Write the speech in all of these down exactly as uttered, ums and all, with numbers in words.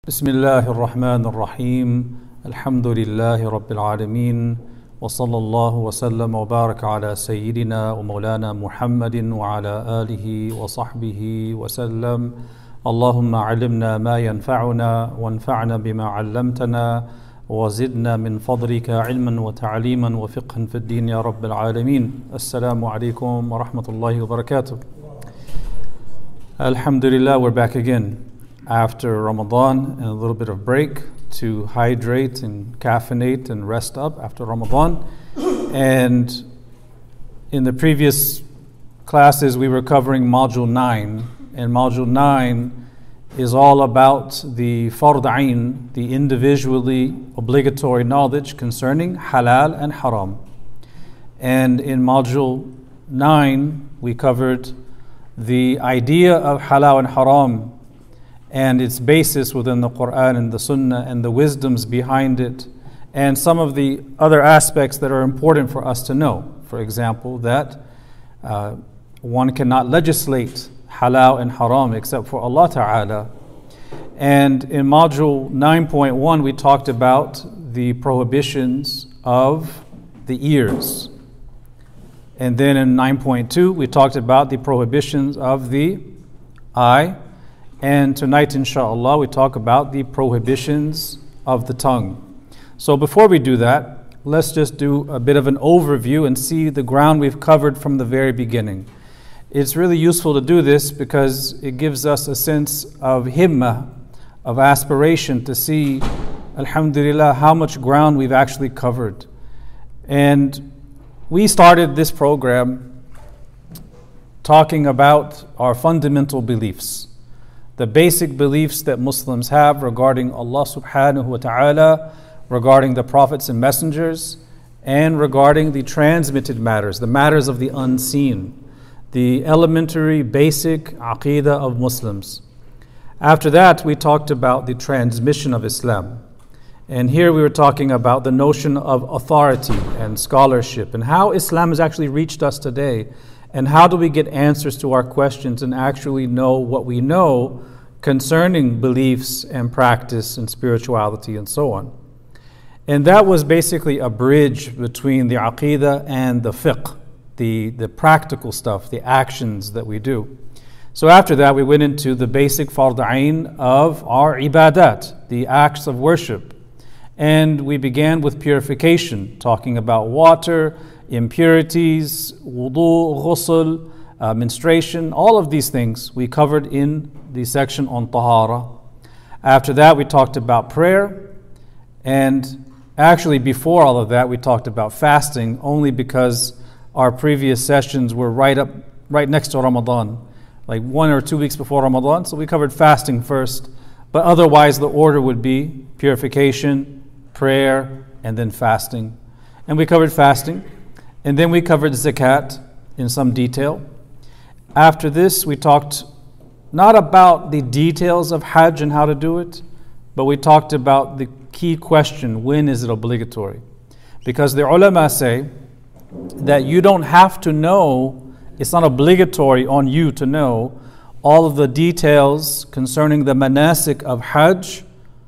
بسم الله الرحمن الرحيم الحمد لله رب العالمين وصلى الله وسلم وبارك على سيدنا ومولانا محمد وعلى آله وصحبه وسلم. اللهم علمنا ما ينفعنا وانفعنا بما علمتنا وزدنا من فضلك علما وتعليما وفقها في الدين يا رب العالمين. السلام عليكم ورحمة الله وبركاته. Alhamdulillah, we're back again after Ramadan and a little bit of break to hydrate and caffeinate and rest up after Ramadan. And in the previous classes we were covering Module nine, and Module nine is all about the Fard Ain, the individually obligatory knowledge concerning halal and haram. And in Module nine we covered the idea of halal and haram and its basis within the Quran and the Sunnah and the wisdoms behind it, and some of the other aspects that are important for us to know. For example, that uh, one cannot legislate halal and haram except for Allah Ta'ala. And in Module nine point one we talked about the prohibitions of the ears. And then in nine point two we talked about the prohibitions of the eye. And tonight, inshallah, we talk about the prohibitions of the tongue. So before we do that, let's just do a bit of an overview and see the ground we've covered from the very beginning. It's really useful to do this because it gives us a sense of himmah, of aspiration to see, alhamdulillah, how much ground we've actually covered. And we started this program talking about our fundamental beliefs, the basic beliefs that Muslims have regarding Allah subhanahu wa ta'ala, regarding the prophets and messengers, and regarding the transmitted matters, the matters of the unseen, the elementary basic aqeedah of Muslims. After that, we talked about the transmission of Islam. And here we were talking about the notion of authority and scholarship and how Islam has actually reached us today, and how do we get answers to our questions and actually know what we know concerning beliefs and practice and spirituality and so on. And that was basically a bridge between the aqeedah and the fiqh, the, the practical stuff, the actions that we do. So after that we went into the basic fard ain of our ibadat, the acts of worship. And we began with purification, talking about water, impurities, wudu, ghusl, uh, menstruation, all of these things we covered in the section on tahara. After that we talked about prayer, and actually before all of that we talked about fasting, only because our previous sessions were right up, right next to Ramadan, like one or two weeks before Ramadan, so we covered fasting first, but otherwise the order would be purification, prayer, and then fasting. And we covered fasting, and then we covered zakat in some detail. After this we talked not about the details of Hajj and how to do it, but we talked about the key question: when is it obligatory? Because the ulama say that you don't have to know, it's not obligatory on you to know all of the details concerning the manasik of Hajj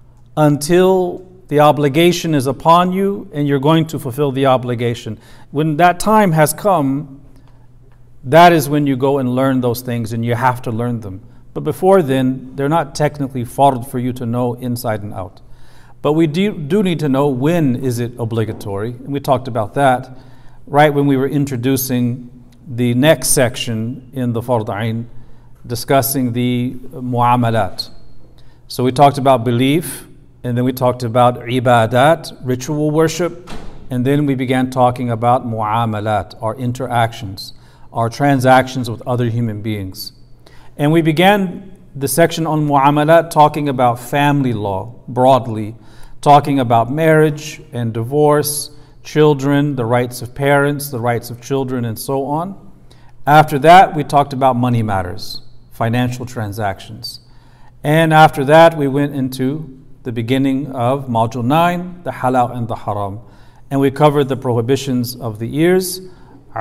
until the obligation is upon you and you're going to fulfill the obligation. When that time has come, that is when you go and learn those things, and you have to learn them. But before then, they're not technically fard for you to know inside and out. But we do, do need to know when is it obligatory, and we talked about that right when we were introducing the next section in the fard ain, discussing the mu'amalat. So we talked about belief, and then we talked about ibadat, ritual worship, and then we began talking about mu'amalat, our interactions, our transactions with other human beings. And we began the section on mu'amalat talking about family law broadly, talking about marriage and divorce, children, the rights of parents, the rights of children, and so on. After that, we talked about money matters, financial transactions. And after that, we went into the beginning of Module nine, the halal and the haram. And we covered the prohibitions of the ears,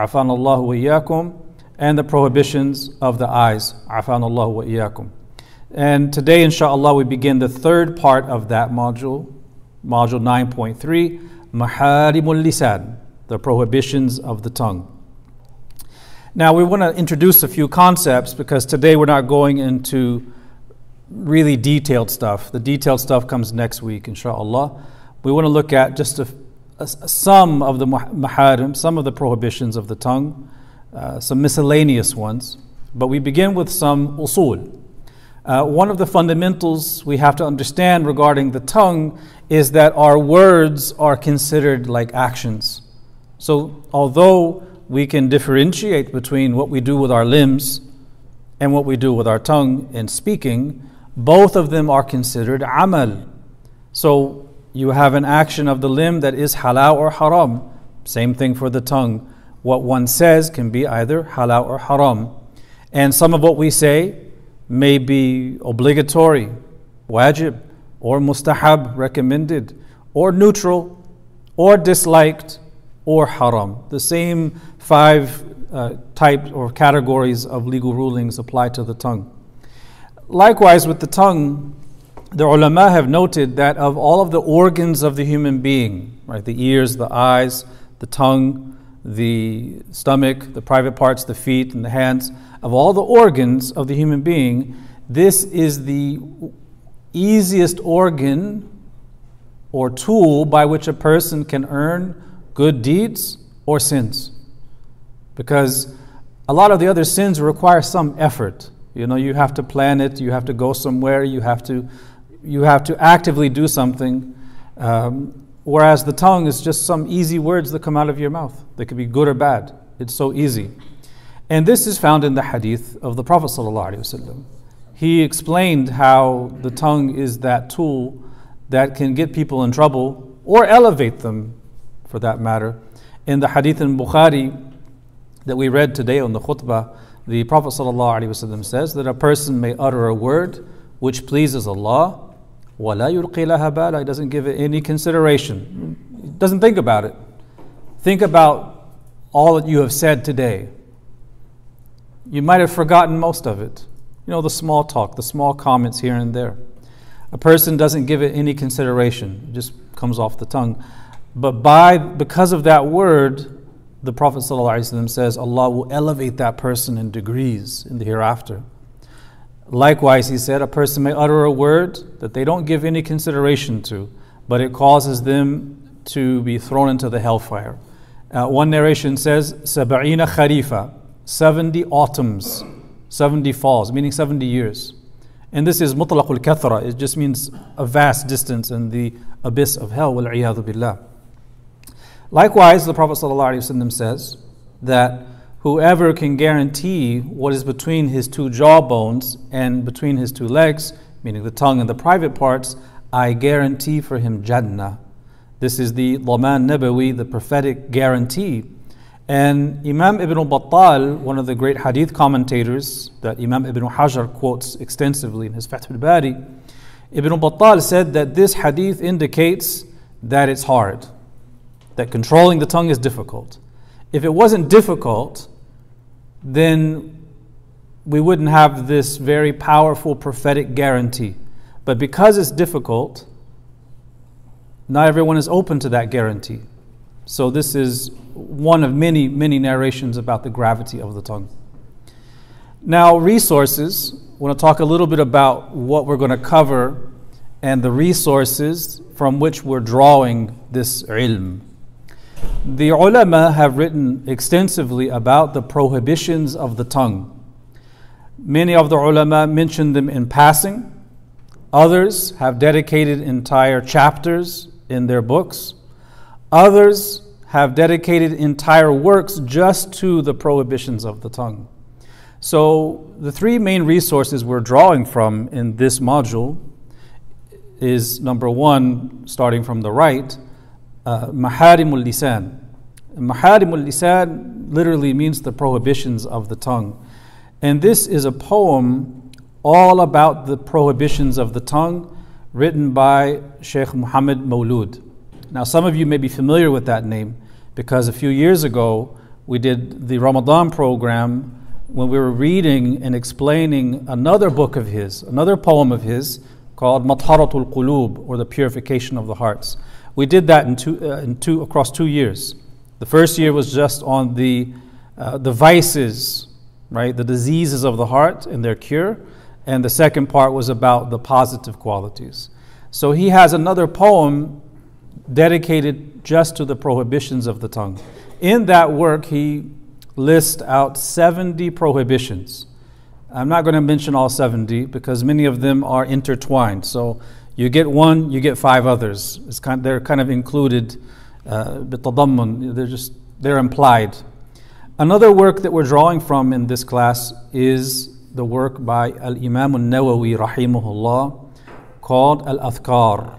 afanallahu wa iyyakum, and the prohibitions of the eyes, afanallahu wa iyyakum. And today, inshallah, we begin the third part of that module, module nine point three, Maharimul Lisan, the prohibitions of the tongue. Now, we want to introduce a few concepts because today we're not going into really detailed stuff. The detailed stuff comes next week, inshallah. We want to look at just a, a, some of the maharim, some of the prohibitions of the tongue, uh, some miscellaneous ones. But we begin with some usul. Uh, one of the fundamentals we have to understand regarding the tongue is that our words are considered like actions. So although we can differentiate between what we do with our limbs and what we do with our tongue in speaking, both of them are considered amal. So you have an action of the limb that is halal or haram. Same thing for the tongue. What one says can be either halal or haram. And some of what we say may be obligatory, wajib, or mustahab, recommended, or neutral, or disliked, or haram. The same five uh, types or categories of legal rulings apply to the tongue. Likewise, with the tongue, the ulama have noted that of all of the organs of the human being, right, the ears, the eyes, the tongue, the stomach, the private parts, the feet, and the hands, of all the organs of the human being, this is the easiest organ or tool by which a person can earn good deeds or sins. Because a lot of the other sins require some effort. You know, you have to plan it, you have to go somewhere, you have to you have to actively do something. Um, whereas the tongue is just some easy words that come out of your mouth. They could be good or bad. It's so easy. And this is found in the hadith of the Prophet ﷺ. He explained how the tongue is that tool that can get people in trouble or elevate them, for that matter. In the hadith in Bukhari that we read today on the khutbah, the Prophet ﷺ says that a person may utter a word which pleases Allah, وَلَا يُلْقِي لَهَا بَالًا. He doesn't give it any consideration. He doesn't think about it. Think about all that you have said today. You might have forgotten most of it. You know, the small talk, the small comments here and there. A person doesn't give it any consideration. It just comes off the tongue. But by because of that word, the Prophet ﷺ says Allah will elevate that person in degrees in the hereafter. Likewise, he said, a person may utter a word that they don't give any consideration to, but it causes them to be thrown into the hellfire. Uh, one narration says, Sab'ina kharifa, seventy autumns, seventy falls, meaning seventy years. And this is mutlaqul kathra, it just means a vast distance in the abyss of hell, wal-'iyadhu billah. Likewise, the Prophet ﷺ says that whoever can guarantee what is between his two jawbones and between his two legs, meaning the tongue and the private parts, I guarantee for him Jannah. This is the Dhaman Nabawi, the prophetic guarantee. And Imam Ibn Battal, one of the great hadith commentators that Imam Ibn Hajar quotes extensively in his Fath al-Bari, Ibn Battal said that this hadith indicates that it's hard, that controlling the tongue is difficult. If it wasn't difficult, then we wouldn't have this very powerful prophetic guarantee. But because it's difficult, not everyone is open to that guarantee. So this is one of many, many narrations about the gravity of the tongue. Now, resources. I want to talk a little bit about what we're going to cover and the resources from which we're drawing this ilm. The ulama have written extensively about the prohibitions of the tongue. Many of the ulama mention them in passing. Others have dedicated entire chapters in their books. Others have dedicated entire works just to the prohibitions of the tongue. So the three main resources we're drawing from in this module is, number one, starting from the right, uh, Maharimul Lisan. Maharimul Lisan literally means the prohibitions of the tongue. And this is a poem all about the prohibitions of the tongue, written by Sheikh Muhammad Mawlud. Now, some of you may be familiar with that name because a few years ago we did the Ramadan program when we were reading and explaining another book of his, another poem of his called Matharatul Qulub, or the purification of the hearts. We did that in two, uh, in two across two years. The first year was just on the uh, the vices, right, the diseases of the heart and their cure, and the second part was about the positive qualities. So he has another poem dedicated just to the prohibitions of the tongue. In that work, he lists out seventy prohibitions. I'm not going to mention all seventy because many of them are intertwined. So you get one, you get five others. It's kind, they're kind of included. Uh, they're just they're implied. Another work that we're drawing from in this class is the work by Al-Imam Al-Nawawi rahimahullah called Al-Adhkar.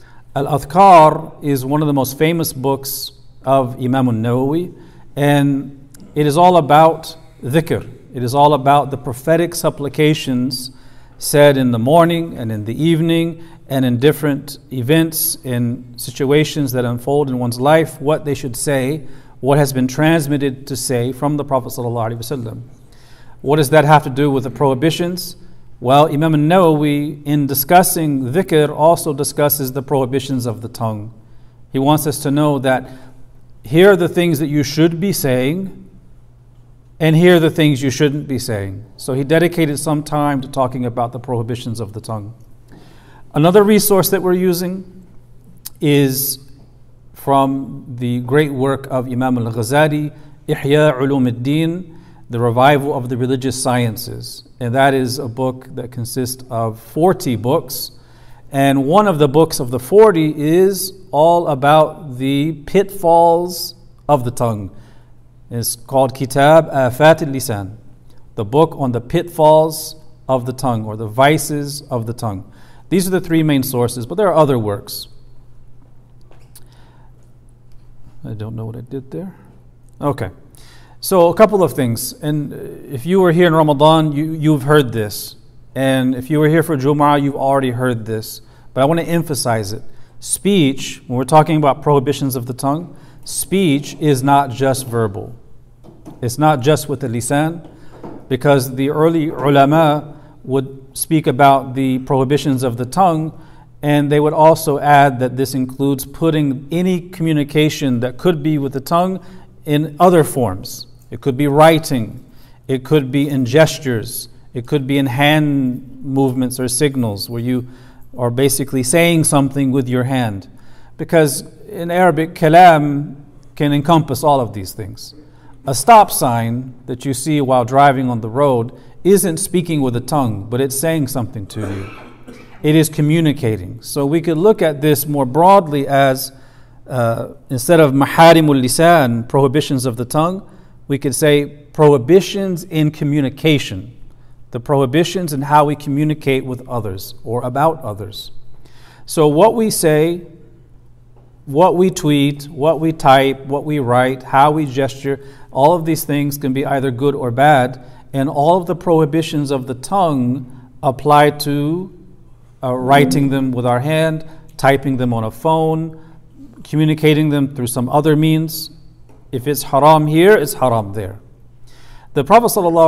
Al-Adhkar is one of the most famous books of Imam Al-Nawawi, and it is all about dhikr. It is all about the prophetic supplications said in the morning and in the evening and in different events, in situations that unfold in one's life, what they should say, what has been transmitted to say from the Prophet ﷺ. What does that have to do with the prohibitions? Well, Imam al-Nawawi, in discussing dhikr, also discusses the prohibitions of the tongue. He wants us to know that here are the things that you should be saying, and here are the things you shouldn't be saying. So he dedicated some time to talking about the prohibitions of the tongue. Another resource that we're using is from the great work of Imam al-Ghazali, Ihya Ulum ad-Din, the revival of the religious sciences. And that is a book that consists of forty books. And one of the books of the forty is all about the pitfalls of the tongue. It's called Kitab Afat al-Lisan, the book on the pitfalls of the tongue, or the vices of the tongue. These are the three main sources, but there are other works. I don't know what I did there. Okay. So a couple of things. And if you were here in Ramadan, you, you've heard this. And if you were here for Jumu'ah, you've already heard this. But I want to emphasize it. Speech, when we're talking about prohibitions of the tongue, speech is not just verbal. It's not just with the lisan, because the early ulama would speak about the prohibitions of the tongue, and they would also add that this includes putting any communication that could be with the tongue in other forms. It could be writing, it could be in gestures, it could be in hand movements or signals where you are basically saying something with your hand. Because in Arabic, kalam can encompass all of these things. A stop sign that you see while driving on the road isn't speaking with the tongue, but it's saying something to you. It is communicating. So we could look at this more broadly as uh, instead of maharimul lisan, prohibitions of the tongue, we could say prohibitions in communication. The prohibitions in how we communicate with others or about others. So what we say, what we tweet, what we type, what we write, how we gesture, all of these things can be either good or bad, and all of the prohibitions of the tongue apply to uh, writing them with our hand, typing them on a phone, communicating them through some other means. If it's haram here, it's haram there. The Prophet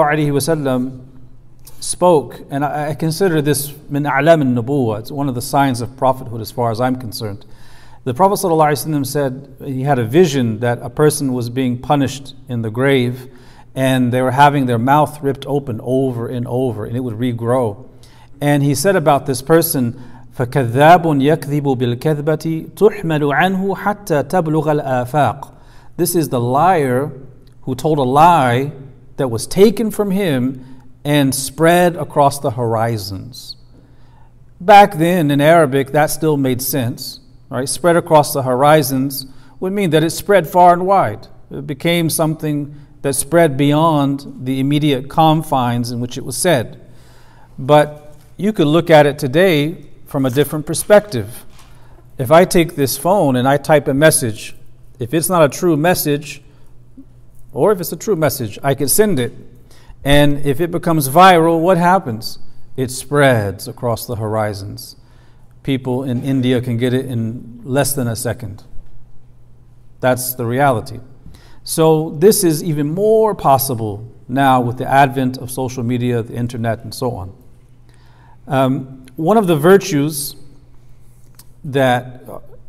ﷺ spoke, and I, I consider this min a'lam al-nubuwwah, it's one of the signs of prophethood as far as I'm concerned. The Prophet ﷺ said he had a vision that a person was being punished in the grave, and they were having their mouth ripped open over and over, and it would regrow. And he said about this person, فَكَذَّابٌ يَكْذِبُ بِالْكَذْبَةِ تُحْمَلُ عَنْهُ حَتَّى تَبْلُغَ الْآفَاقِ. This is the liar who told a lie that was taken from him and spread across the horizons. Back then in Arabic, that still made sense. Right? Spread across the horizons would mean that it spread far and wide. It became something that spread beyond the immediate confines in which it was said. But you could look at it today from a different perspective. If I take this phone and I type a message, if it's not a true message, or if it's a true message, I could send it. And if it becomes viral, what happens? It spreads across the horizons. People in India can get it in less than a second. That's the reality. So this is even more possible now with the advent of social media, the internet, and so on. Um, one of the virtues that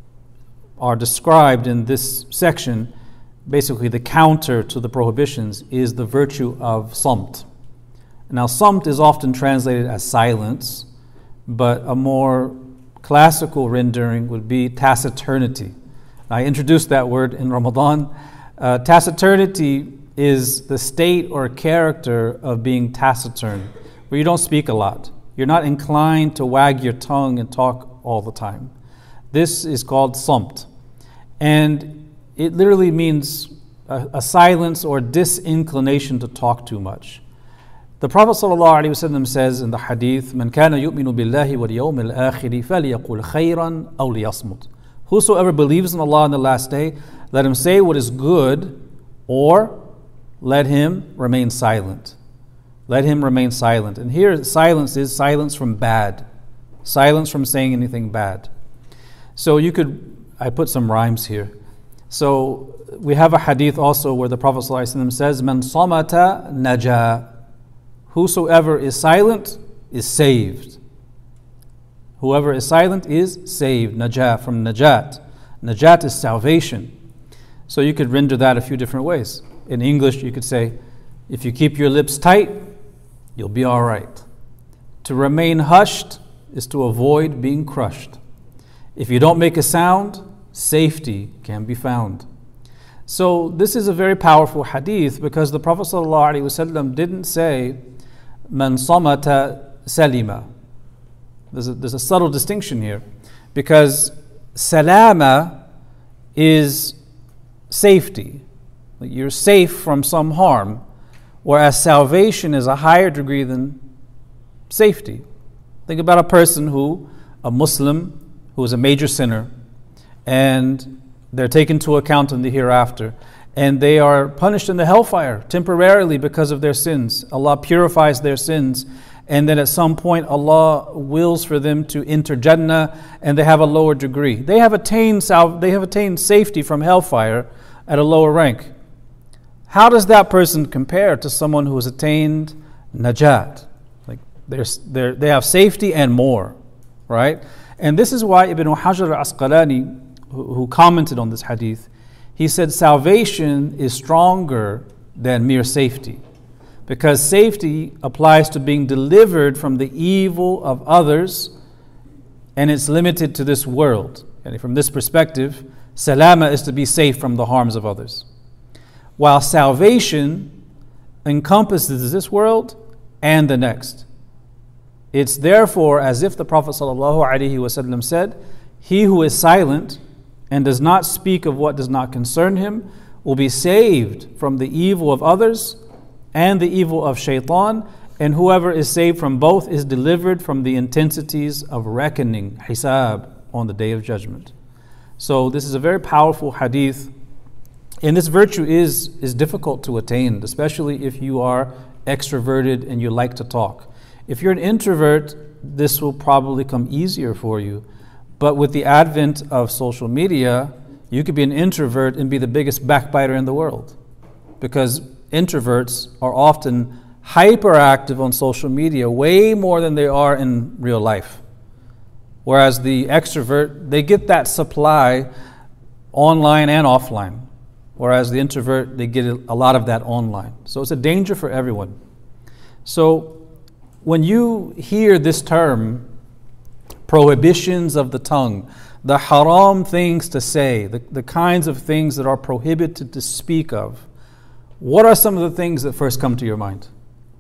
are described in this section, basically the counter to the prohibitions, is the virtue of samt. Now, samt is often translated as silence, but a more classical rendering would be taciturnity. I introduced that word in Ramadan. Uh, taciturnity is the state or character of being taciturn, where you don't speak a lot. You're not inclined to wag your tongue and talk all the time. This is called samt. And it literally means a, a silence or disinclination to talk too much. The Prophet ﷺ says in the hadith, "Man kana yu'minu billahi wal yawmil akhiri falyaqul khayran aw liyasmut." Whosoever believes in Allah on the last day, let him say what is good, or let him remain silent. Let him remain silent. And here, silence is silence from bad, silence from saying anything bad. So you could, I put some rhymes here. So we have a hadith also where the Prophet ﷺ says, "Man samata naja." Whosoever is silent is saved. Whoever is silent is saved. Najah, from najat. Najat is salvation. So you could render that a few different ways. In English, you could say, if you keep your lips tight, you'll be all right. To remain hushed is to avoid being crushed. If you don't make a sound, safety can be found. So this is a very powerful hadith because the Prophet ﷺ didn't say, "Man samata salima." There's a, there's a subtle distinction here, because salama is safety. You're safe from some harm, whereas salvation is a higher degree than safety. Think about a person who, a Muslim, who is a major sinner, and they're taken to account in the hereafter, and they are punished in the hellfire temporarily because of their sins. Allah purifies their sins, and then at some point Allah wills for them to enter Jannah, and they have a lower degree. They have attained sal- they have attained safety from hellfire at a lower rank. How does that person compare to someone who has attained najat? Like they're, they're, they have safety and more, right? And this is why Ibn Hajar al-Asqalani, who, who commented on this hadith, he said salvation is stronger than mere safety, because safety applies to being delivered from the evil of others, and it's limited to this world. And from this perspective, salama is to be safe from the harms of others, while salvation encompasses this world and the next. It's therefore as if the Prophet ﷺ said, "He who is silent and does not speak of what does not concern him will be saved from the evil of others and the evil of shaitan, and whoever is saved from both is delivered from the intensities of reckoning, hisab, on the day of judgment." So this is a very powerful hadith, and this virtue is, is difficult to attain, especially if you are extroverted and you like to talk. If you're an introvert, this will probably come easier for you. But with the advent of social media, you could be an introvert and be the biggest backbiter in the world, because introverts are often hyperactive on social media way more than they are in real life. Whereas the extrovert, they get that supply online and offline. Whereas the introvert, they get a lot of that online. So it's a danger for everyone. So when you hear this term, prohibitions of the tongue, the haram things to say, the, the kinds of things that are prohibited to speak of, what are some of the things that first come to your mind?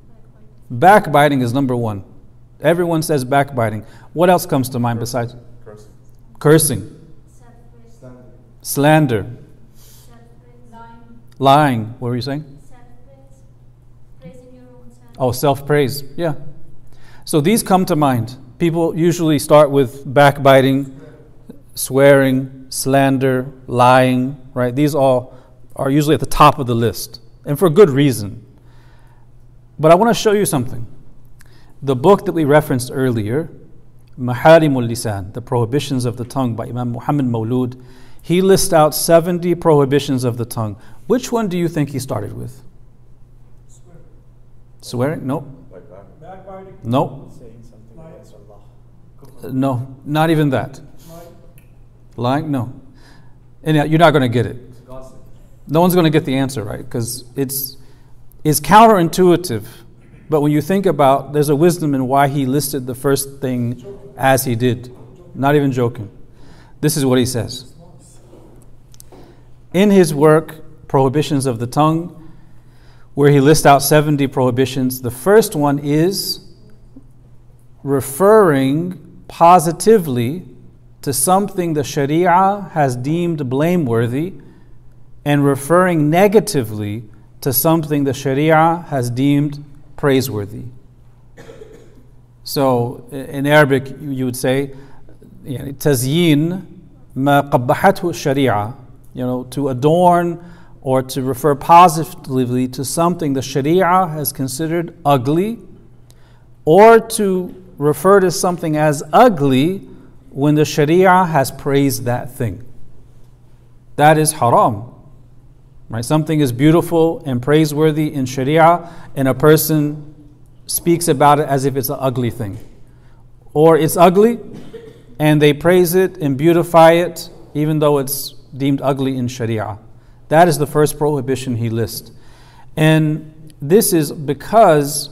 Backbiting is number one. Everyone says backbiting. What else comes to mind besides? Cursing. Cursing. Slander. Slander. Lying. Lying. What were you saying? Self-praise. Praising your own self. Oh, self-praise. Yeah. So these come to mind. People usually start with backbiting, swearing, slander, lying, right? These all are usually at the top of the list, and for good reason. But I want to show you something. The book that we referenced earlier, Maharimul Lisan, The Prohibitions of the Tongue by Imam Muhammad Mawlud, he lists out seventy prohibitions of the tongue. Which one do you think he started with? Swearing. Swearing? No. Backbiting? No. Saying something against Allah. No. Not even that. Lying? No. And you're not going to get it. Gossip. No one's going to get the answer right because it's it's counterintuitive. But when you think about, there's a wisdom in why he listed the first thing as he did. Not even joking. This is what he says. In his work, Prohibitions of the Tongue, where he lists out seventy prohibitions, the first one is referring positively to something the Sharia has deemed blameworthy and referring negatively to something the Sharia has deemed praiseworthy. So in Arabic you would say tazyin ma qabbahathu sharia, you know, to adorn or to refer positively to something the Sharia has considered ugly, or to refer to something as ugly when the Sharia has praised that thing. That is haram. Right? Something is beautiful and praiseworthy in Sharia, and a person speaks about it as if it's an ugly thing. Or it's ugly, and they praise it and beautify it, even though it's deemed ugly in Sharia. That is the first prohibition he lists. And this is because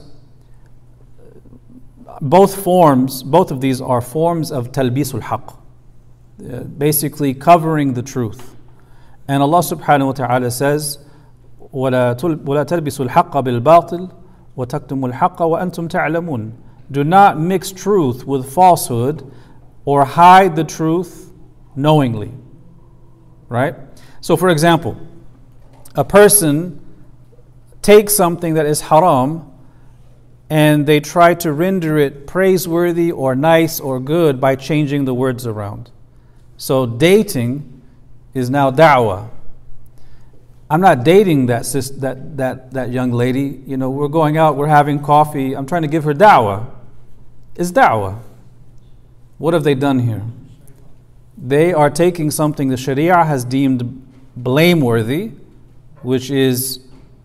both forms, both of these are forms of talbisul haqq, uh, basically covering the truth. And Allah subhanahu wa ta'ala says, وَلَا تَلْبِسُوا الْحَقَّ بِالْبَاطِلِ وَتَكْتُمُوا الْحَقَّ وَأَنْتُمْ تَعْلَمُونَ. Do not mix truth with falsehood or hide the truth knowingly. Right? So for example, a person takes something that is haram and they try to render it praiseworthy or nice or good by changing the words around. So dating is now da'wah. I'm not dating that sis, that that that young lady. You know, we're going out, we're having coffee. I'm trying to give her da'wah. It's da'wah. What have they done here? They are taking something the Sharia has deemed blameworthy, which is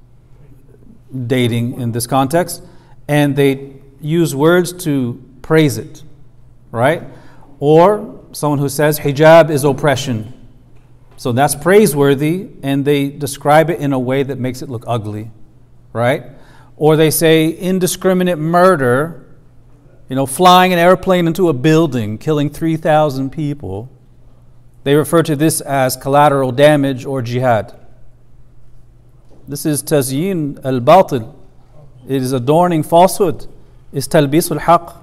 dating in this context, and they use words to praise it, right? Or someone who says hijab is oppression. So that's praiseworthy, and they describe it in a way that makes it look ugly, right? Or they say indiscriminate murder, you know, flying an airplane into a building, killing three thousand people. They refer to this as collateral damage or jihad. This is tazyin al-batil. It is adorning falsehood. It's talbisul haqq.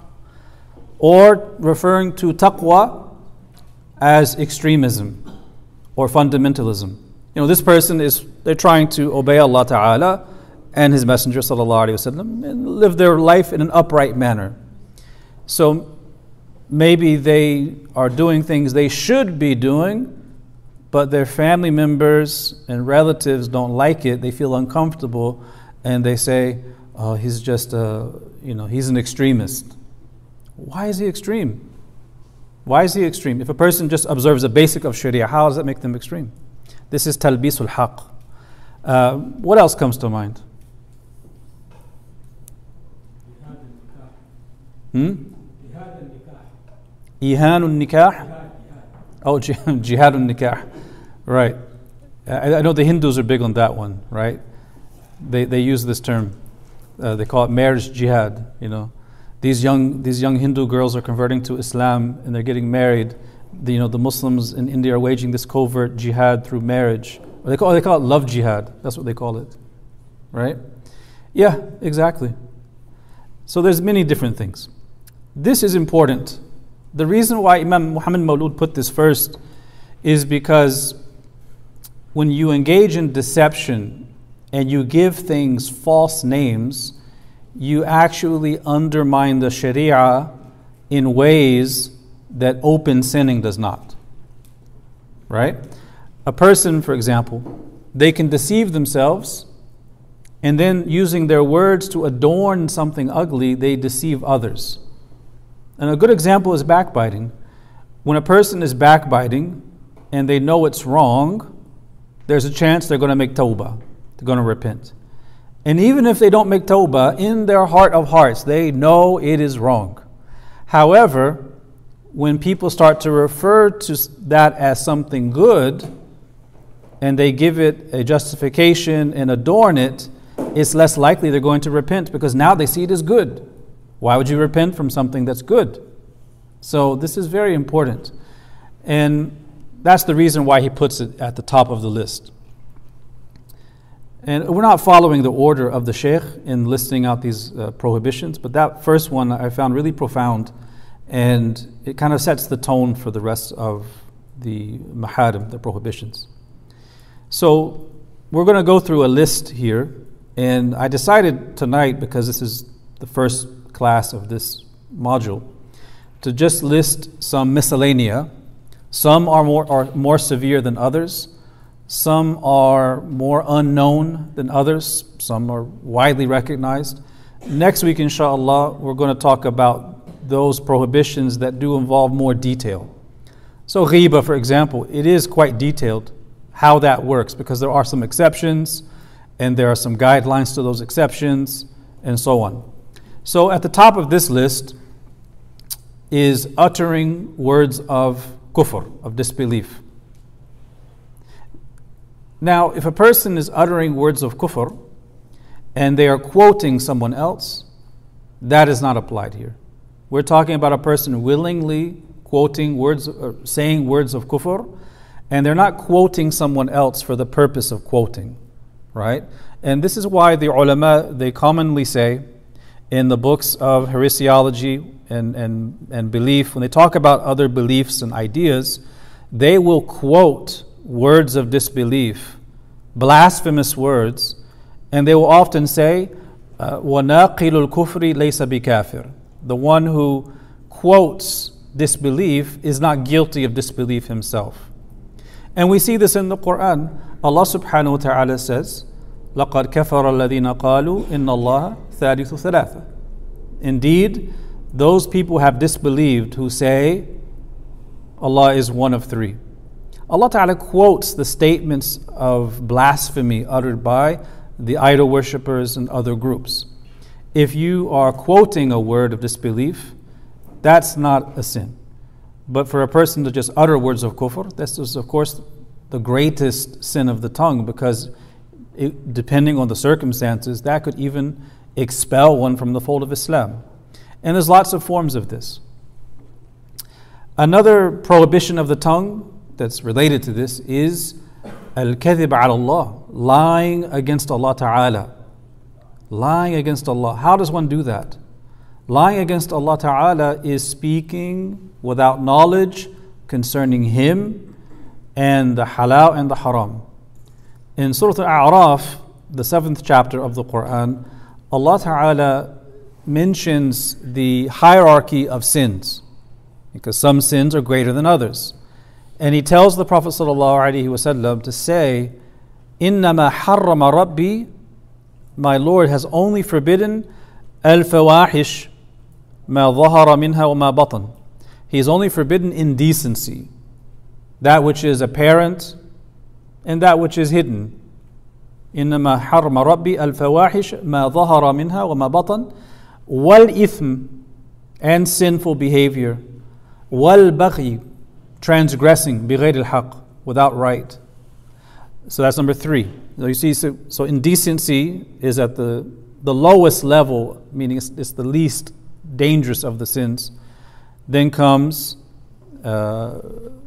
Or referring to taqwa as extremism or fundamentalism. You know, this person is, they're trying to obey Allah Ta'ala and His Messenger Sallallahu Alaihi Wasallam and live their life in an upright manner. So maybe they are doing things they should be doing, but their family members and relatives don't like it. They feel uncomfortable, and they say, "Oh, he's just a, you know, he's an extremist." Why is he extreme? Why is he extreme? If a person just observes a basic of Sharia, how does that make them extreme? This is talbisul haqq. Uh, what else comes to mind? Hmm? Ihanun nikah? Oh, jihadun nikah. Right. I, I know the Hindus are big on that one, right? They they use this term. Uh, they call it marriage jihad, you know. These young these young Hindu girls are converting to Islam and they're getting married. The, you know, the Muslims in India are waging this covert jihad through marriage. Or they call they call it love jihad. That's what they call it. Right? Yeah, exactly. So there's many different things. This is important. The reason why Imam Muhammad Mawlud put this first is because when you engage in deception and you give things false names, you actually undermine the Sharia in ways that open sinning does not. Right? A person, for example, they can deceive themselves, and then using their words to adorn something ugly, they deceive others. And a good example is backbiting. When a person is backbiting and they know it's wrong, there's a chance they're going to make tawbah, they're going to repent. And even if they don't make tawbah, in their heart of hearts, they know it is wrong. However, when people start to refer to that as something good, and they give it a justification and adorn it, it's less likely they're going to repent because now they see it as good. Why would you repent from something that's good? So this is very important. And that's the reason why he puts it at the top of the list. And we're not following the order of the Shaykh in listing out these uh, prohibitions, but that first one I found really profound, and it kind of sets the tone for the rest of the maharim, the prohibitions. So we're going to go through a list here, and I decided tonight, because this is the first class of this module, to just list some miscellanea. Some are more, are more severe than others. Some are more unknown than others. Some are widely recognized. Next week, inshallah, we're going to talk about those prohibitions that do involve more detail. So ghiba, for example, it is quite detailed how that works because there are some exceptions and there are some guidelines to those exceptions and so on. So at the top of this list is uttering words of kufr, of disbelief. Now, if a person is uttering words of kufr and they are quoting someone else, that is not applied here. We're talking about a person willingly quoting words, or saying words of kufr, and they're not quoting someone else for the purpose of quoting, right? And this is why the ulama, they commonly say in the books of heresiology and, and, and belief, when they talk about other beliefs and ideas, they will quote words of disbelief, blasphemous words, and they will often say, وَنَاقِلُ الْكُفْرِ لَيْسَ بِكَافِرٍ. The one who quotes disbelief is not guilty of disbelief himself. And we see this in the Quran. Allah subhanahu wa ta'ala says, لَقَدْ كَفَرَ الَّذِينَ قَالُوا إِنَّ اللَّهَ ثَالِثُ ثَلَاثَةٍ. Indeed, those people have disbelieved who say Allah is one of three. Allah Ta'ala quotes the statements of blasphemy uttered by the idol worshippers and other groups. If you are quoting a word of disbelief, that's not a sin. But for a person to just utter words of kufr, this is of course the greatest sin of the tongue, because it, depending on the circumstances, that could even expel one from the fold of Islam. And there's lots of forms of this. Another prohibition of the tongue that's related to this is al-kadhib ala Allah, lying against Allah Ta'ala. Lying against Allah. How does one do that? Lying against Allah Ta'ala is speaking without knowledge concerning Him and the halal and the haram. In Surah Al-A'raf, the seventh chapter of the Quran, Allah Ta'ala mentions the hierarchy of sins, because some sins are greater than others. And He tells the Prophet ﷺ to say, إِنَّمَا حَرَّمَ رَبِّي, my Lord has only forbidden al-fawahish ma dhahara minha wa ma batan. He has only forbidden indecency, that which is apparent and that which is hidden. إِنَّمَا حَرَّمَ رَبِّي al-fawahish ma dhahara minha wa ma batan, wal-ithm, and sinful behavior, wal-baghi, transgressing bighayr al-haq, without right. So that's number three. So you see, so, so indecency is at the, the lowest level, meaning it's, it's the least dangerous of the sins. Then comes uh,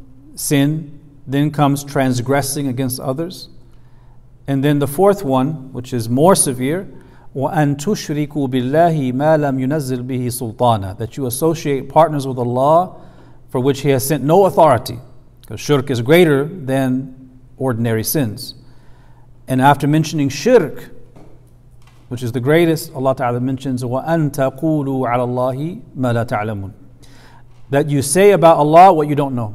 sin. Then comes transgressing against others. And then the fourth one, which is more severe, وَأَن تُشْرِكُوا بِاللَّهِ مَا لَمْ يُنَزِّلْ بِهِ سُلْطَانًا, that you associate partners with Allah for which He has sent no authority, because shirk is greater than ordinary sins. And after mentioning shirk, which is the greatest, Allah Ta'ala mentions وَأَن تَقُولُوا عَلَى اللَّهِ مَا لَا تَعْلَمُونَ, that you say about Allah what you don't know.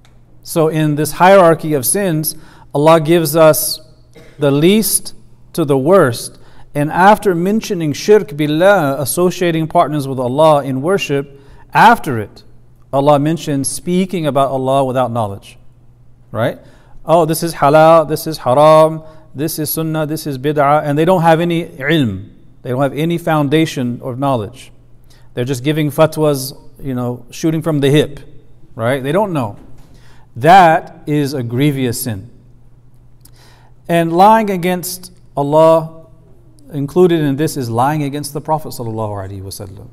So in this hierarchy of sins, Allah gives us the least to the worst. And after mentioning shirk billah, associating partners with Allah in worship, after it, Allah mentions speaking about Allah without knowledge. Right? Oh, this is halal, this is haram, this is sunnah, this is bid'ah, and they don't have any ilm. They don't have any foundation of knowledge. They're just giving fatwas, you know, shooting from the hip, right? They don't know. That is a grievous sin. And lying against Allah, included in this, is lying against the Prophet sallallahu alaihi wasallam.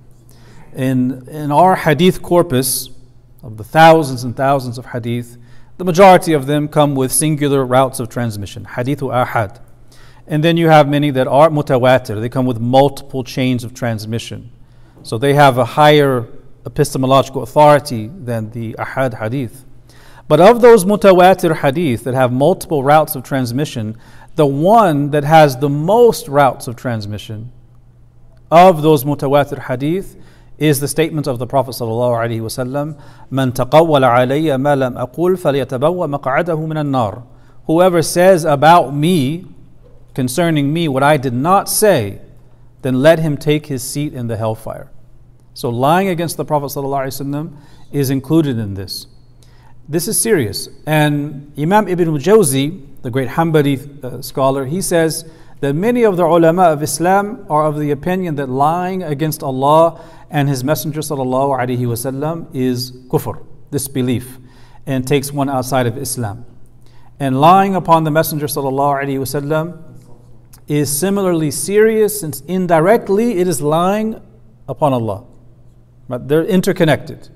In, in our hadith corpus, of the thousands and thousands of hadith, the majority of them come with singular routes of transmission, hadithu ahad. And then you have many that are mutawatir, they come with multiple chains of transmission. So they have a higher epistemological authority than the ahad hadith. But of those mutawatir hadith that have multiple routes of transmission, the one that has the most routes of transmission of those mutawatir hadith is the statement of the Prophet sallallahu alaihi wasallam, "Man taqawwala alayya ma lam aqul falyatabawwa maq'adahu min an-nar." Whoever says about me, concerning me, what I did not say, then let him take his seat in the hellfire. So lying against the Prophet sallallahu alaihi wasallam is included in this. This is serious. And Imam Ibn al-Jawzi, the great Hanbali uh, scholar, he says that many of the ulama of Islam are of the opinion that lying against Allah and His Messenger sallallahu alaihi wasallam is kufr, disbelief, and takes one outside of Islam. And lying upon the Messenger sallallahu alaihi wasallam is similarly serious, since indirectly it is lying upon Allah. But they're interconnected.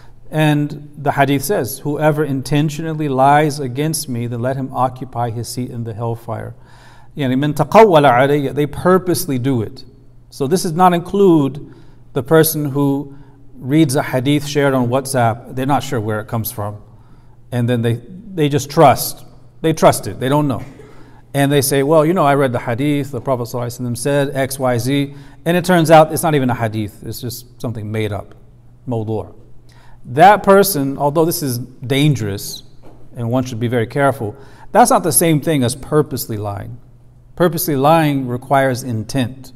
And the hadith says, whoever intentionally lies against me, then let him occupy his seat in the hellfire. Yani min taqawwala alayya, they purposely do it. So this does not include the person who reads a hadith shared on WhatsApp, they're not sure where it comes from, and then they, they just trust. They trust it, they don't know. And they say, well, you know, I read the hadith, the Prophet ﷺ said X, Y, Z, and it turns out it's not even a hadith, it's just something made up, mawdu'. That person, although this is dangerous, and one should be very careful, that's not the same thing as purposely lying. Purposely lying requires intent.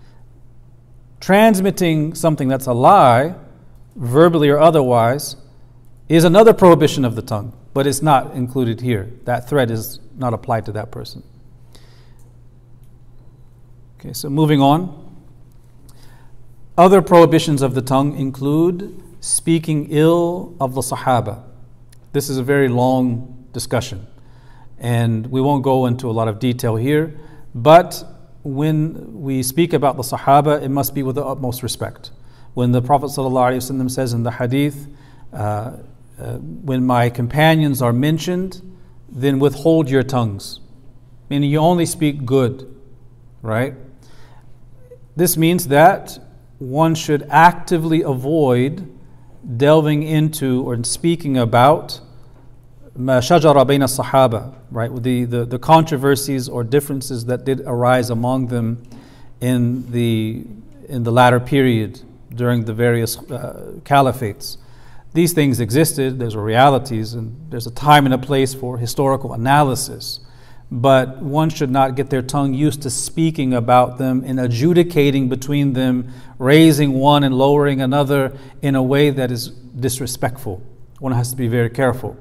Transmitting something that's a lie, verbally or otherwise, is another prohibition of the tongue, but it's not included here. That threat is not applied to that person. Okay, so moving on. Other prohibitions of the tongue include speaking ill of the Sahaba. This is a very long discussion, and we won't go into a lot of detail here, but when we speak about the Sahaba, it must be with the utmost respect. When the Prophet ﷺ says in the hadith, uh, uh, when my companions are mentioned, then withhold your tongues. Meaning you only speak good, right? This means that one should actively avoid delving into or speaking about ma shajara bayna sahaba, right? The, the, the controversies or differences that did arise among them in the, in the latter period during the various uh, caliphates. These things existed, there's realities, and there's a time and a place for historical analysis. But one should not get their tongue used to speaking about them and adjudicating between them, raising one and lowering another in a way that is disrespectful. One has to be very careful.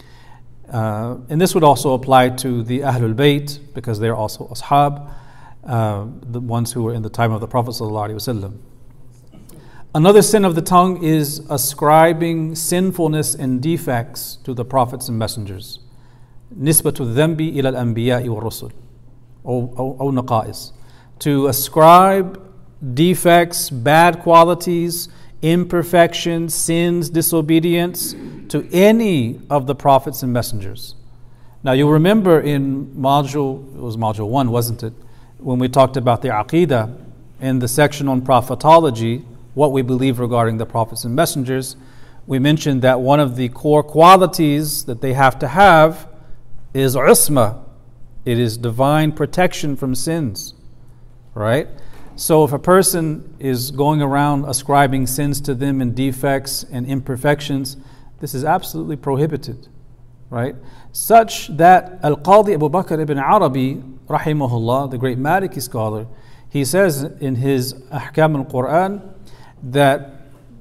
Uh, and this would also apply to the Ahlul Bayt, because they're also ashab, uh, the ones who were in the time of the Prophet ﷺ. Another sin of the tongue is ascribing sinfulness and defects to the prophets and messengers. Nisbatu dhanbi ila al-anbiya'i wa rusul, or naqa'is. To ascribe defects, bad qualities, imperfections, sins, disobedience to any of the prophets and messengers. Now you'll remember in module, it was module one, wasn't it? When we talked about the aqidah, in the section on prophetology, what we believe regarding the prophets and messengers, we mentioned that one of the core qualities that they have to have is usma. It is divine protection from sins, right? So if a person is going around ascribing sins to them and defects and imperfections, this is absolutely prohibited, right? Such that Al-Qadi Abu Bakr ibn Arabi, rahimahullah, the great Maliki scholar, he says in his Ahkam al-Quran that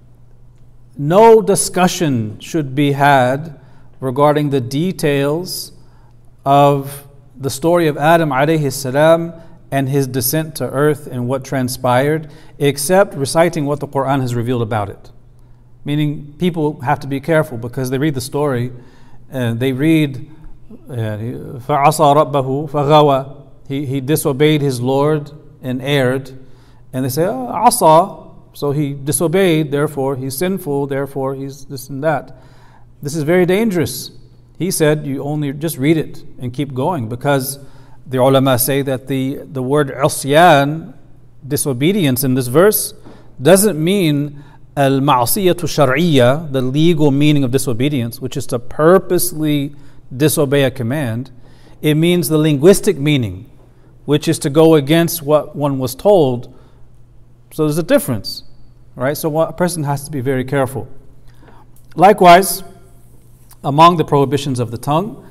no discussion should be had regarding the details of the story of Adam alayhi salam and his descent to earth and what transpired, except reciting what the Quran has revealed about it. Meaning, people have to be careful because they read the story and they read, فَعَصَى رَبَّهُ فَغَوَى, he, he disobeyed his Lord and erred. And they say, oh, asa, so he disobeyed, therefore he's sinful, therefore he's this and that. This is very dangerous. He said, you only just read it and keep going, because the ulama say that the, the word isyan, disobedience in this verse, doesn't mean al-ma'asiyatu shar'iyya, the legal meaning of disobedience, which is to purposely disobey a command. It means the linguistic meaning, which is to go against what one was told. So there's a difference, right? So a person has to be very careful. Likewise, among the prohibitions of the tongue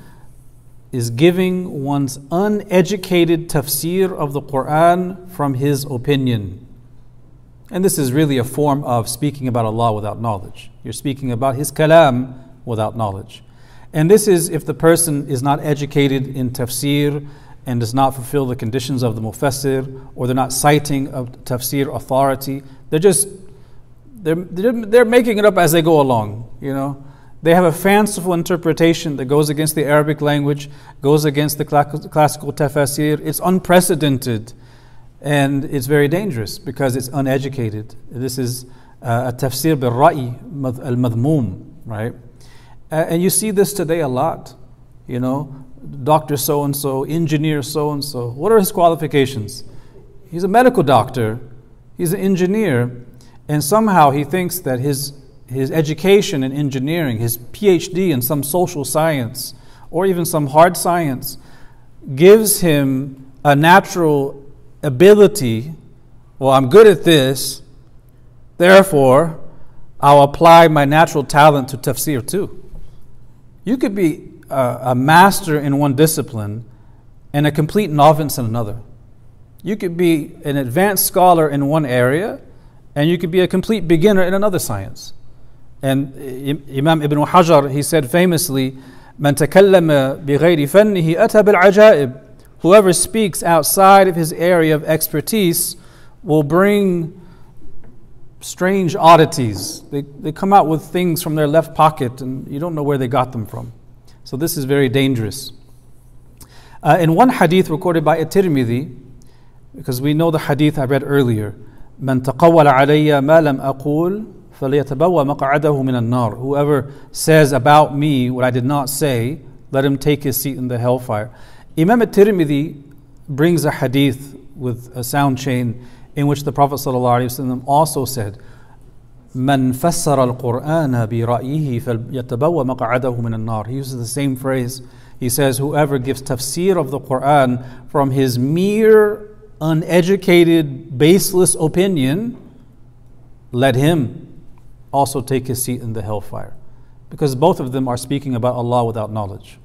is giving one's uneducated tafsir of the Quran from his opinion. And this is really a form of speaking about Allah without knowledge. You're speaking about His kalam without knowledge. And this is if the person is not educated in tafsir and does not fulfill the conditions of the mufassir, or they're not citing a tafsir authority. They're just, they're, they're, they're making it up as they go along, you know. They have a fanciful interpretation that goes against the Arabic language, goes against the classical tafsir. It's unprecedented, and it's very dangerous because it's uneducated. This is uh, a tafsir bil-ra'i al-madhmum, right? Uh, and you see this today a lot, you know. Doctor so-and-so, engineer so-and-so. What are his qualifications? He's a medical doctor. He's an engineer. And somehow he thinks that his his education in engineering, his P H D in some social science, or even some hard science, gives him a natural ability. Well, I'm good at this, therefore I'll apply my natural talent to tafsir too. You could be a, a master in one discipline and a complete novice in another. You could be an advanced scholar in one area, and you could be a complete beginner in another science. And Imam Ibn Hajar, he said famously, "Man takallama bighayri fannihi ata bil ajaib." Whoever speaks outside of his area of expertise will bring strange oddities. They, they come out with things from their left pocket, and you don't know where they got them from. So this is very dangerous. Uh, in one hadith recorded by At-Tirmidhi, because we know the hadith I read earlier, "Man taqawwala alayya ma lam aqul فَلْيَتَبَوَّ مَقْعَدَهُ مِنَ النَّارِ." Whoever says about me what I did not say, let him take his seat in the hellfire. Imam At-Tirmidhi brings a hadith with a sound chain in which the Prophet ﷺ also said, "Man fassara al-Qur'ana bi ra'yihi فَلْيَتَبَوَّ مَقْعَدَهُ مِنَ النَّارِ." He uses the same phrase. He says, whoever gives tafsir of the Qur'an from his mere uneducated, baseless opinion, let him also take his seat in the hellfire, because both of them are speaking about Allah without knowledge.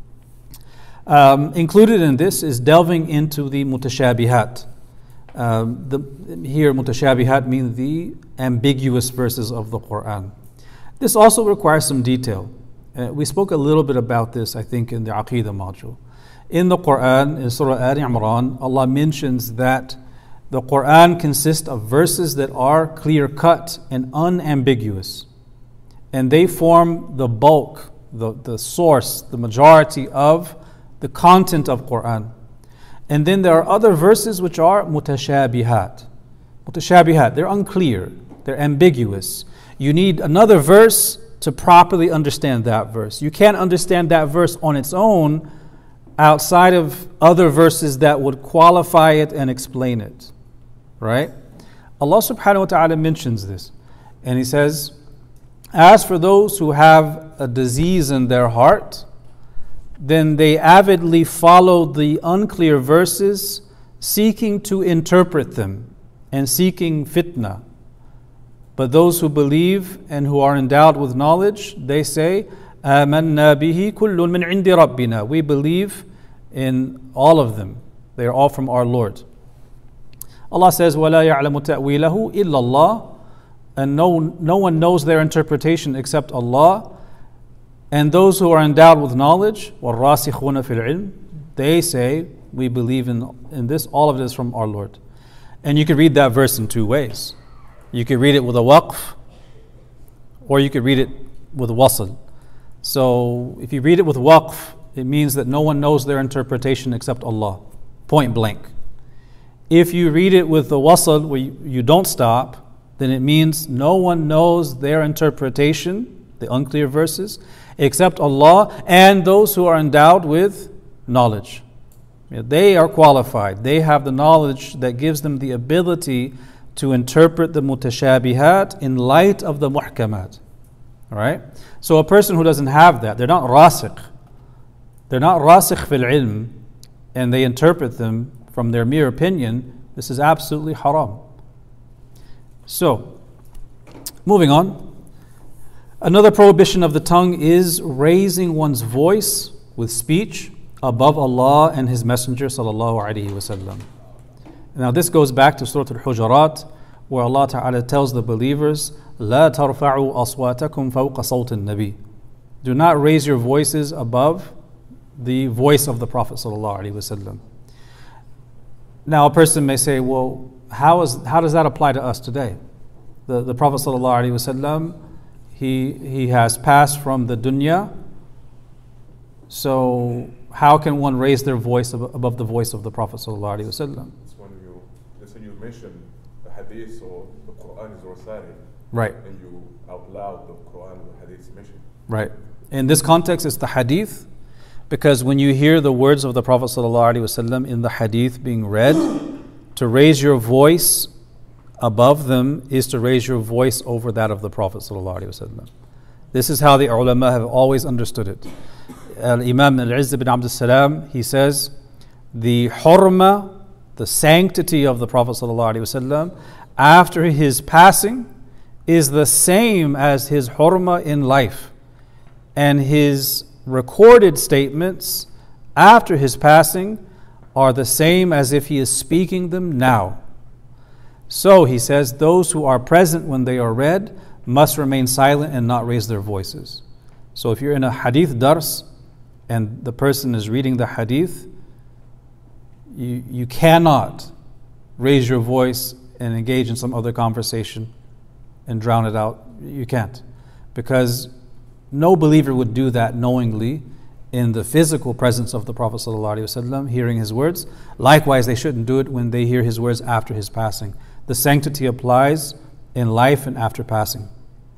Um, included in this is delving into the mutashabihat. Um, the, here, mutashabihat mean the ambiguous verses of the Quran. This also requires some detail. Uh, we spoke a little bit about this, I think, in the Aqidah module. In the Quran, in Surah Al-Imran, Allah mentions that the Quran consists of verses that are clear-cut and unambiguous. And they form the bulk, the, the source, the majority of the content of Quran. And then there are other verses which are mutashabihat. Mutashabihat, they're unclear, they're ambiguous. You need another verse to properly understand that verse. You can't understand that verse on its own outside of other verses that would qualify it and explain it. Right? Allah subhanahu wa ta'ala mentions this, and He says, as for those who have a disease in their heart, then they avidly follow the unclear verses, seeking to interpret them and seeking fitna. But those who believe and who are endowed with knowledge, they say, آمَنَّا بِهِ كُلٌّ مِّنْ عِنْدِ رَبِّنَا. We believe in all of them. They are all from our Lord. Allah says, وَلَا يَعْلَمُ تَأْوِيلَهُ إِلَّا اللَّهُ. And no, no one knows their interpretation except Allah. And those who are endowed with knowledge, وَالرَّاسِخُونَ فِي الْعِلْمِ, They say, we believe in, in this, all of it is from our Lord. And you could read that verse in two ways. You could read it with a waqf, or you could read it with a wasl. So if you read it with waqf, it means that no one knows their interpretation except Allah, point blank. If you read it with the wasl, where you, you don't stop, then it means no one knows their interpretation, the unclear verses, except Allah and those who are endowed with knowledge. Yeah, they are qualified. They have the knowledge that gives them the ability to interpret the mutashabihat in light of the muhkamat. All right? So a person who doesn't have that, they're not rasikh. They're not rasikh fil ilm, and they interpret them from their mere opinion. This is absolutely haram. So, moving on. Another prohibition of the tongue is raising one's voice with speech above Allah and His Messenger sallallahu alaihi wasallam. Now this goes back to Surah Al-Hujurat, where Allah Ta'ala tells the believers, لا ترفعوا أصواتكم فوق صوت النبي. Do not raise your voices above the voice of the Prophet sallallahu alaihi wasallam. Now a person may say, well, how is how does that apply to us today? The the Prophet sallallahu alaihi wasallam, he he has passed from the dunya. So how can one raise their voice ab- above the voice of the Prophet sallallahu alaihi wasallam? It's when you listen, you mention the hadith or the Quran is recited, Right. and you out loud the Quran or the hadith mention. Right. In this context, it's the hadith, because when you hear the words of the Prophet ﷺ in the hadith being read, to raise your voice above them is to raise your voice over that of the Prophet ﷺ. This is how the ulama have always understood it. Al-Imam Al-Izz ibn Abd al-Salam, he says, the hurma, the sanctity of the Prophet ﷺ after his passing is the same as his hurma in life. And his recorded statements after his passing are the same as if he is speaking them now. So he says, those who are present when they are read must remain silent and not raise their voices. So if you're in a hadith dars and the person is reading the hadith, you, you cannot raise your voice and engage in some other conversation and drown it out. You can't. Because no believer would do that knowingly in the physical presence of the Prophet ﷺ, hearing his words. Likewise, they shouldn't do it when they hear his words after his passing. The sanctity applies in life and after passing.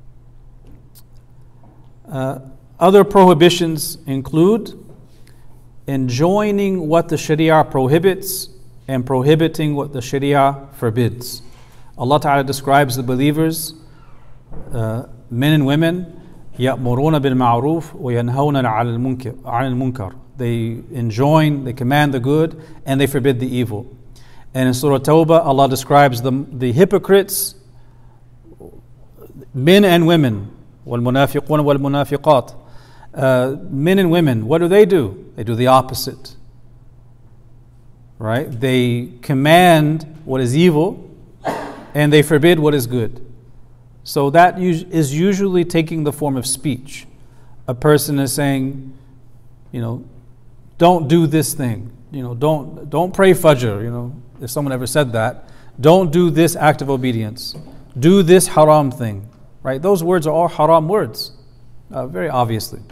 Uh, other prohibitions include enjoining what the Sharia prohibits and prohibiting what the Sharia forbids. Allah Ta'ala describes the believers, uh, men and women, يَأْمُرُونَ بِالْمَعْرُوفِ وَيَنْهَوْنَ عَنِ الْمُنْكَرِ. They enjoin, they command the good, and they forbid the evil. And in Surah Tawbah, Allah describes the, the hypocrites, men and women, وَالْمُنَافِقُونَ وَالْمُنَافِقَاتِ. Uh, men and women, what do they do? They do the opposite. Right? They command what is evil, and they forbid what is good. So that is usually taking the form of speech. A person is saying, you know, don't do this thing. You know, don't don't pray fajr. You know, if someone ever said that, don't do this act of obedience. Do this haram thing. Right? Those words are all haram words, uh, very obviously.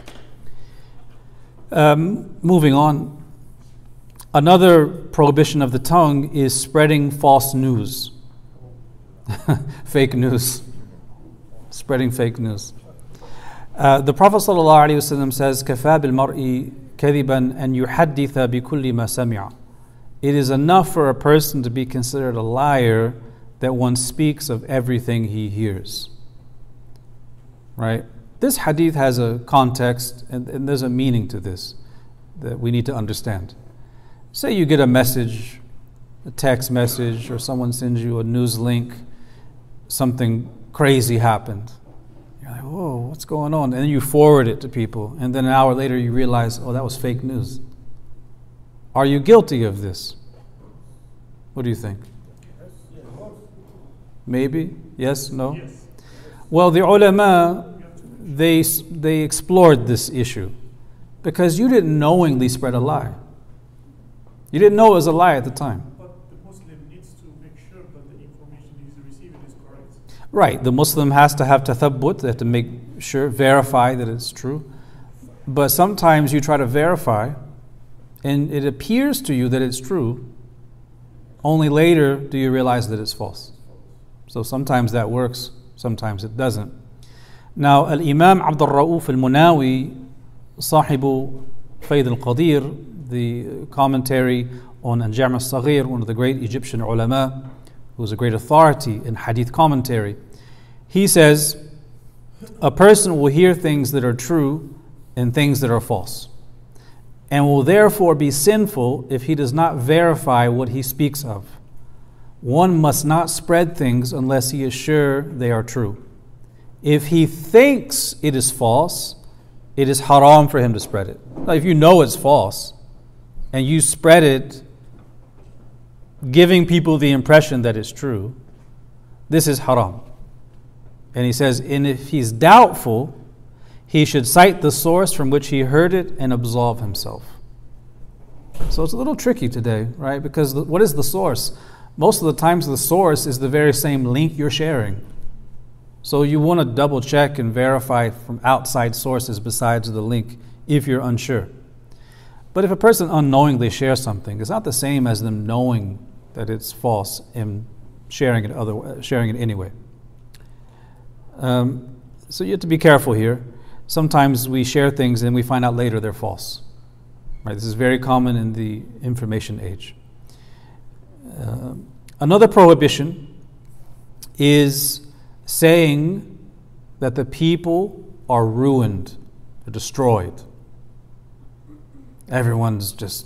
Um, moving on. Another prohibition of the tongue is spreading false news, fake news. Spreading fake news. Uh, the Prophet ﷺ says, كَفَى بِالْمَرْءِ كَذِبًا أَنْ يُحَدِّثَ بِكُلِّ مَا سَمِعَ. It is enough for a person to be considered a liar that one speaks of everything he hears. Right? This hadith has a context and, and there's a meaning to this that we need to understand. Say you get a message, a text message, or someone sends you a news link, something crazy happened. You're like, whoa, what's going on? And then you forward it to people, and then an hour later you realize, oh, that was fake news. Are you guilty of this? What do you think? Maybe? Yes? No? Yes. Well, the ulama, they, they explored this issue because you didn't knowingly spread a lie. You didn't know it was a lie at the time. But the Muslim needs to make sure that the information he's receiving is correct. Right, the Muslim has to have tathabbut, they have to make sure, verify that it's true. But sometimes you try to verify and it appears to you that it's true, only later do you realize that it's false. So sometimes that works, sometimes it doesn't. Now, Al-Imam Abdul Ra'uf Al-Munawi, Sahibu Fayd Al-Qadir, the commentary on Al-Jam' Al-Saghir, one of the great Egyptian ulama, who was a great authority in hadith commentary, he says, a person will hear things that are true and things that are false, and will therefore be sinful if he does not verify what he speaks of. One must not spread things unless he is sure they are true. If he thinks it is false, it is haram for him to spread it. Now, if you know it's false and you spread it, giving people the impression that it's true, this is haram. And he says, and if he's doubtful, he should cite the source from which he heard it and absolve himself. So it's a little tricky today, right? Because the, what is the source? Most of the times the source is the very same link you're sharing. So you want to double check and verify from outside sources besides the link if you're unsure. But if a person unknowingly shares something, it's not the same as them knowing that it's false and sharing it other sharing it anyway. Um, so you have to be careful here. Sometimes we share things and we find out later they're false. Right? This is very common in the information age. Uh, another prohibition is saying that the people are ruined, they're destroyed. Everyone's just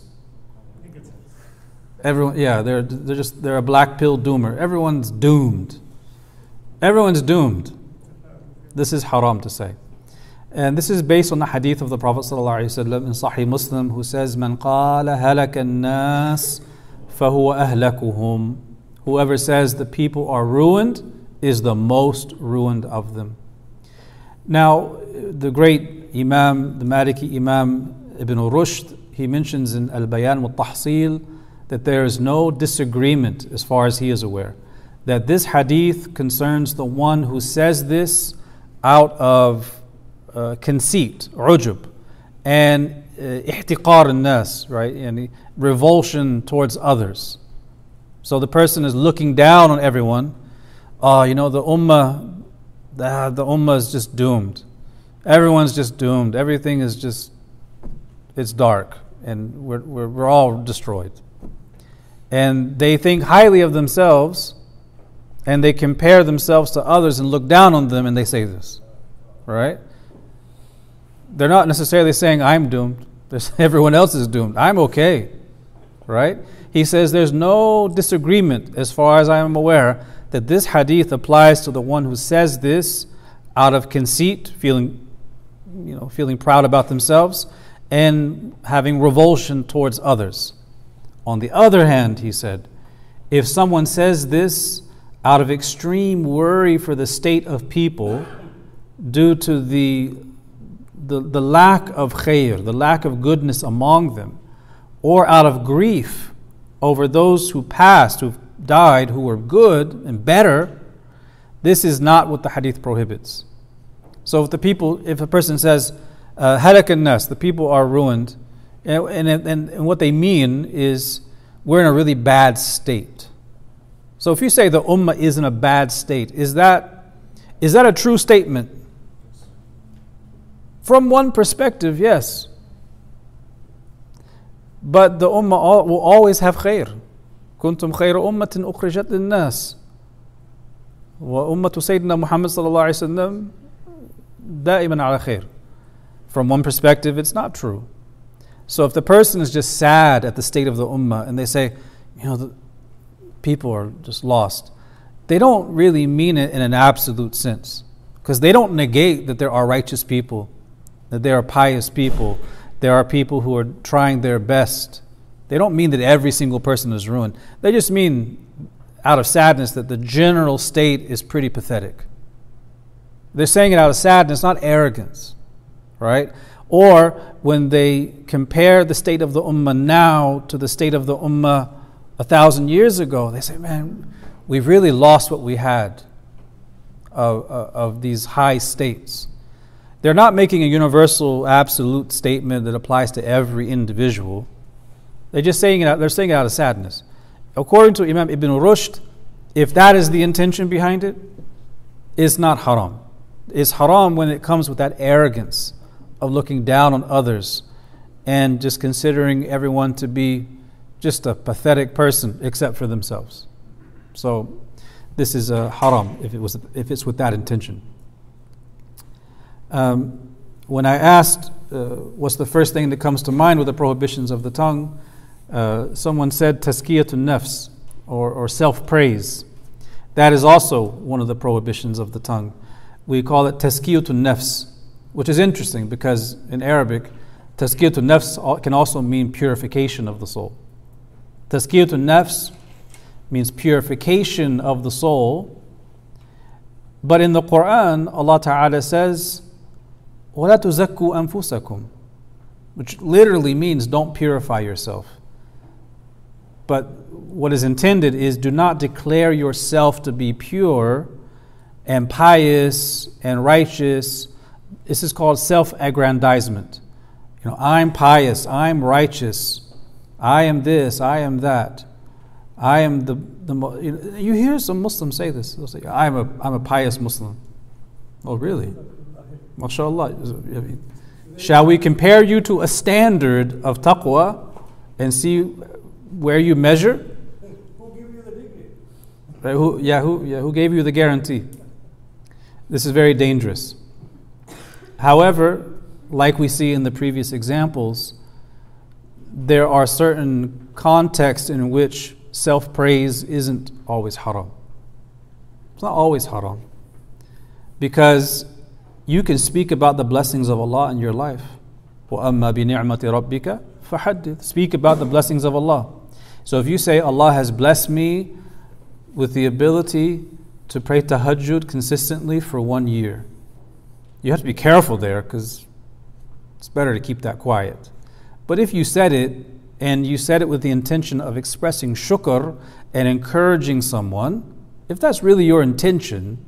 everyone yeah, they're they're just they're a black pill doomer. Everyone's doomed. Everyone's doomed. This is haram to say. And this is based on the hadith of the Prophet ﷺ in Sahih Muslim, who says, Man qala halaka an-nas fahuwa ahlakuhum. Whoever says the people are ruined is the most ruined of them. Now, the great Imam, the Maliki Imam Ibn Rushd, he mentions in Al-Bayan wa Tahsil that there is no disagreement as far as he is aware, that this hadith concerns the one who says this out of uh, conceit, ujub, and uh, ihtiqar an-nas, right, and revulsion towards others. So the person is looking down on everyone. Oh, you know, the ummah, the, the ummah is just doomed. Everyone's just doomed. Everything is just, it's dark, and we're, we're, we're all destroyed. And they think highly of themselves, and they compare themselves to others and look down on them, and they say this, right? They're not necessarily saying, I'm doomed. There's, everyone else is doomed. I'm okay, right? He says there's no disagreement, as far as I am aware, that this hadith applies to the one who says this out of conceit, feeling, you know, feeling proud about themselves, and having revulsion towards others. On the other hand, he said, if someone says this out of extreme worry for the state of people, due to the, the, the lack of khair, the lack of goodness among them, or out of grief over those who passed, who've died, who were good and better, this is not what the hadith prohibits. So if the people, if a person says, halak an-nas, the people are ruined, and, and, and, and what they mean is we're in a really bad state. So if you say the ummah is in a bad state, is that is that a true statement? From one perspective, yes. But the ummah will always have khair. كنتم خير أمة أخرجت للناس وأمة سيدنا محمد صلى الله عليه وسلم دائما على خير. From one perspective, it's not true. So if the person is just sad at the state of the ummah and they say, you know, the people are just lost, they don't really mean it in an absolute sense, because they don't negate that there are righteous people, that there are pious people, there are people who are trying their best. They don't mean that every single person is ruined. They just mean, out of sadness, that the general state is pretty pathetic. They're saying it out of sadness, not arrogance, right? Or when they compare the state of the ummah now to the state of the ummah a thousand years ago, they say, man, we've really lost what we had of, of these high states. They're not making a universal, absolute statement that applies to every individual. They're just saying it out, they're saying it out of sadness. According to Imam Ibn Rushd, if that is the intention behind it, it's not haram. It's haram when it comes with that arrogance of looking down on others and just considering everyone to be just a pathetic person except for themselves. So this is a haram if it was if it's with that intention. Um, when I asked uh, what's the first thing that comes to mind with the prohibitions of the tongue, uh, someone said tazkiyatun nafs, or, or self-praise. That is also one of the prohibitions of the tongue. We call it tazkiyatun nafs, which is interesting because in Arabic, tazkiyatun nafs can also mean purification of the soul. Tazkiyatun nafs means purification of the soul. But in the Quran, Allah Ta'ala says, وَلَا تُزَكُّوا أَنفُسَكُمْ, which literally means don't purify yourself. But what is intended is do not declare yourself to be pure and pious and righteous. This is called self-aggrandizement. You know, I'm pious, I'm righteous, I am this, I am that. I am the, the you, know, you hear some Muslims say this. They'll say, I'm a, I'm a pious Muslim. Oh, really? MashaAllah. Shall we compare you to a standard of taqwa and see where you measure? Who gave you the degree? Right, who, yeah, who, yeah, who gave you the guarantee? This is very dangerous. However, like we see in the previous examples, there are certain contexts in which self-praise isn't always haram. It's not always haram. Because you can speak about the blessings of Allah in your life. وَأَمَّا بِنِعْمَةِ رَبِّكَ فَحَدِّثْ. Speak about the blessings of Allah. So if you say, Allah has blessed me with the ability to pray tahajjud consistently for one year, you have to be careful there because it's better to keep that quiet. But if you said it, and you said it with the intention of expressing shukr and encouraging someone, if that's really your intention,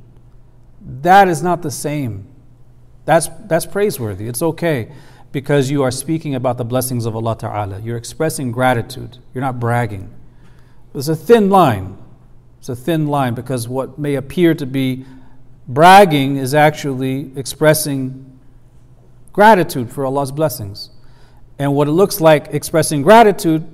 that is not the same. That's, that's praiseworthy. It's okay because you are speaking about the blessings of Allah Ta'ala. You're expressing gratitude. You're not bragging. There's a thin line. It's a thin line because what may appear to be bragging is actually expressing gratitude for Allah's blessings. And what it looks like expressing gratitude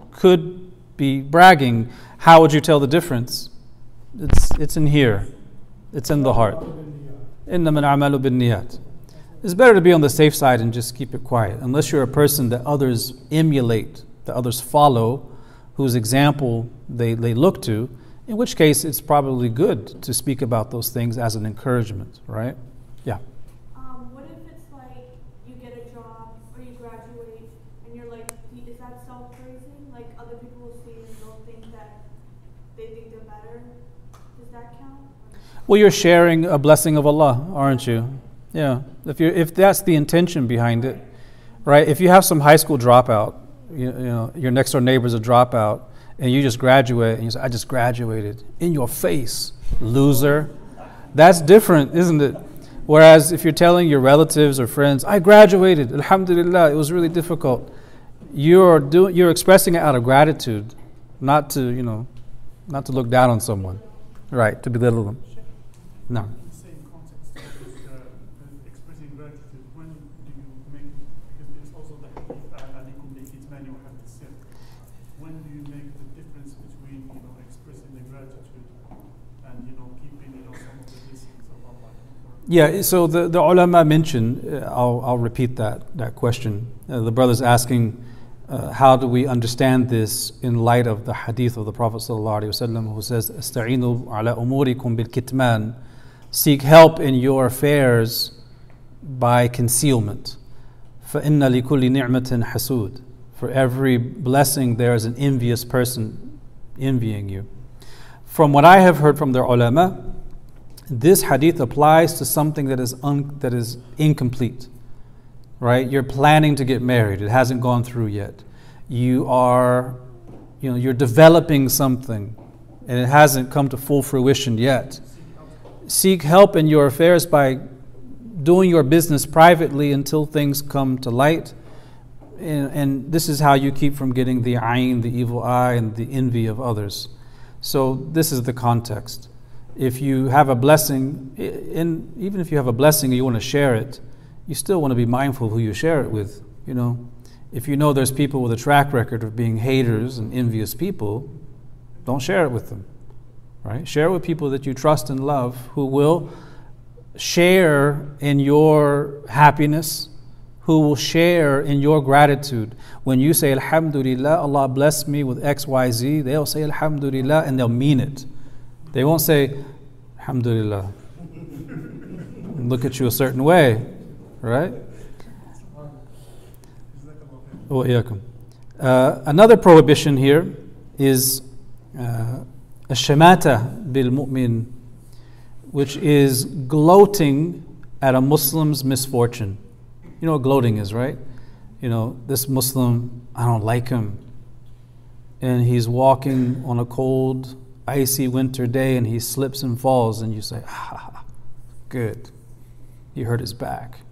could be bragging. How would you tell the difference? It's, it's in here. It's in the heart. إِنَّمَا الْأَعْمَالُ بِالنِّيَّاتِ. It's better to be on the safe side and just keep it quiet. Unless you're a person that others emulate, that others follow, whose example they, they look to, in which case it's probably good to speak about those things as an encouragement, right? Yeah. Um, what if it's like you get a job or you graduate and you're like, is that self-praising? Like other people will see and they'll think that they think they're better. Does that count? Well, you're sharing a blessing of Allah, aren't you? Yeah. If you if that's the intention behind it, right? If you have some high school dropout, you, you know, your next door neighbor's a dropout, and you just graduate, and you say, I just graduated. In your face, loser. That's different, isn't it? Whereas if you're telling your relatives or friends, I graduated, alhamdulillah, it was really difficult. You're doing, you're expressing it out of gratitude, not to, you know, not to look down on someone, right? To belittle them. No. In the same context, with, uh, with expressing gratitude, when do you make, because there's also the hadith, alaykum bi kitmani wa hadd as-sir. When do you make the difference between, you know, expressing the gratitude and, you know, keeping, you know, some of the blessings of Allah? Yeah, so the, the ulama mentioned, uh, I'll, I'll repeat that, that question. Uh, the brother's asking, uh, how do we understand this in light of the hadith of the Prophet ﷺ who says, Asta'inu ala umurikum bil kitman, seek help in your affairs by concealment. فَإِنَّ لِكُلِّ نِعْمَةٍ حَسُودٍ. For every blessing there is an envious person envying you. From what I have heard from the ulama, this hadith applies to something that is un, that is incomplete. right? You're planning to get married. It hasn't gone through yet. You are, you know, you're developing something and it hasn't come to full fruition yet. Seek help in your affairs by doing your business privately until things come to light. And, and this is how you keep from getting the ayn, the evil eye, and the envy of others. So this is the context. If you have a blessing, and even if you have a blessing and you want to share it, you still want to be mindful of who you share it with. You know, if you know there's people with a track record of being haters and envious people, don't share it with them, right? Share it with people that you trust and love, who will share in your happiness, who will share in your gratitude. When you say, Alhamdulillah, Allah blessed me with X, Y, Z, they'll say, Alhamdulillah, and they'll mean it. They won't say, Alhamdulillah, and look at you a certain way, right? Uh, another prohibition here is uh, الشماتة بالمؤمن, which is gloating at a Muslim's misfortune. You know what gloating is, right? You know, this Muslim, I don't like him. And he's walking on a cold, icy winter day and he slips and falls, and you say, ah, good. He hurt his back.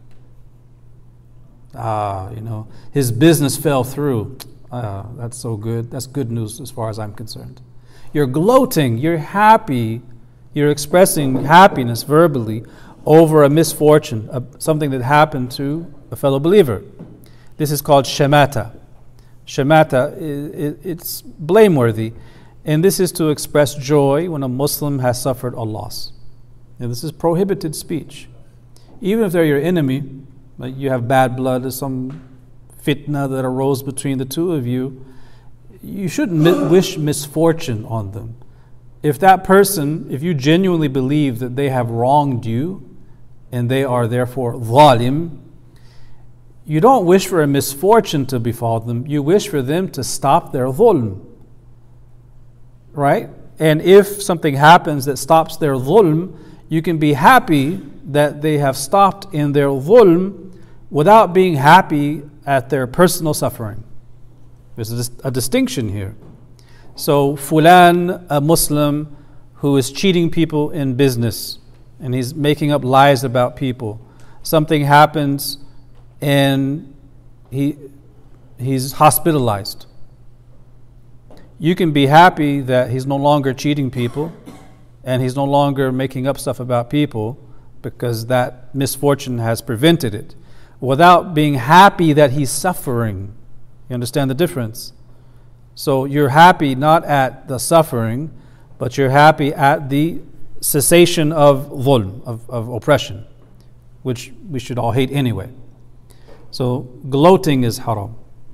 Ah, you know, his business fell through. Ah, that's so good. That's good news as far as I'm concerned. You're gloating, you're happy, you're expressing happiness verbally over a misfortune, a, something that happened to a fellow believer. This is called shamata. Shamata, it, it's blameworthy. And this is to express joy when a Muslim has suffered a loss. And this is prohibited speech. Even if they're your enemy, like you have bad blood or some fitna that arose between the two of you, you shouldn't mi- wish misfortune on them. If that person, if you genuinely believe that they have wronged you and they are therefore zalim, you don't wish for a misfortune to befall them. You wish for them to stop their dhulm. Right? And if something happens that stops their dhulm, you can be happy that they have stopped in their dhulm without being happy at their personal suffering. There's a distinction here. So, Fulan, a Muslim who is cheating people in business and he's making up lies about people. Something happens and he he's hospitalized. You can be happy that he's no longer cheating people and he's no longer making up stuff about people because that misfortune has prevented it, without being happy that he's suffering. You understand the difference? So you're happy not at the suffering, but you're happy at the cessation of dhulm, of, of oppression, which we should all hate anyway. So gloating is haram.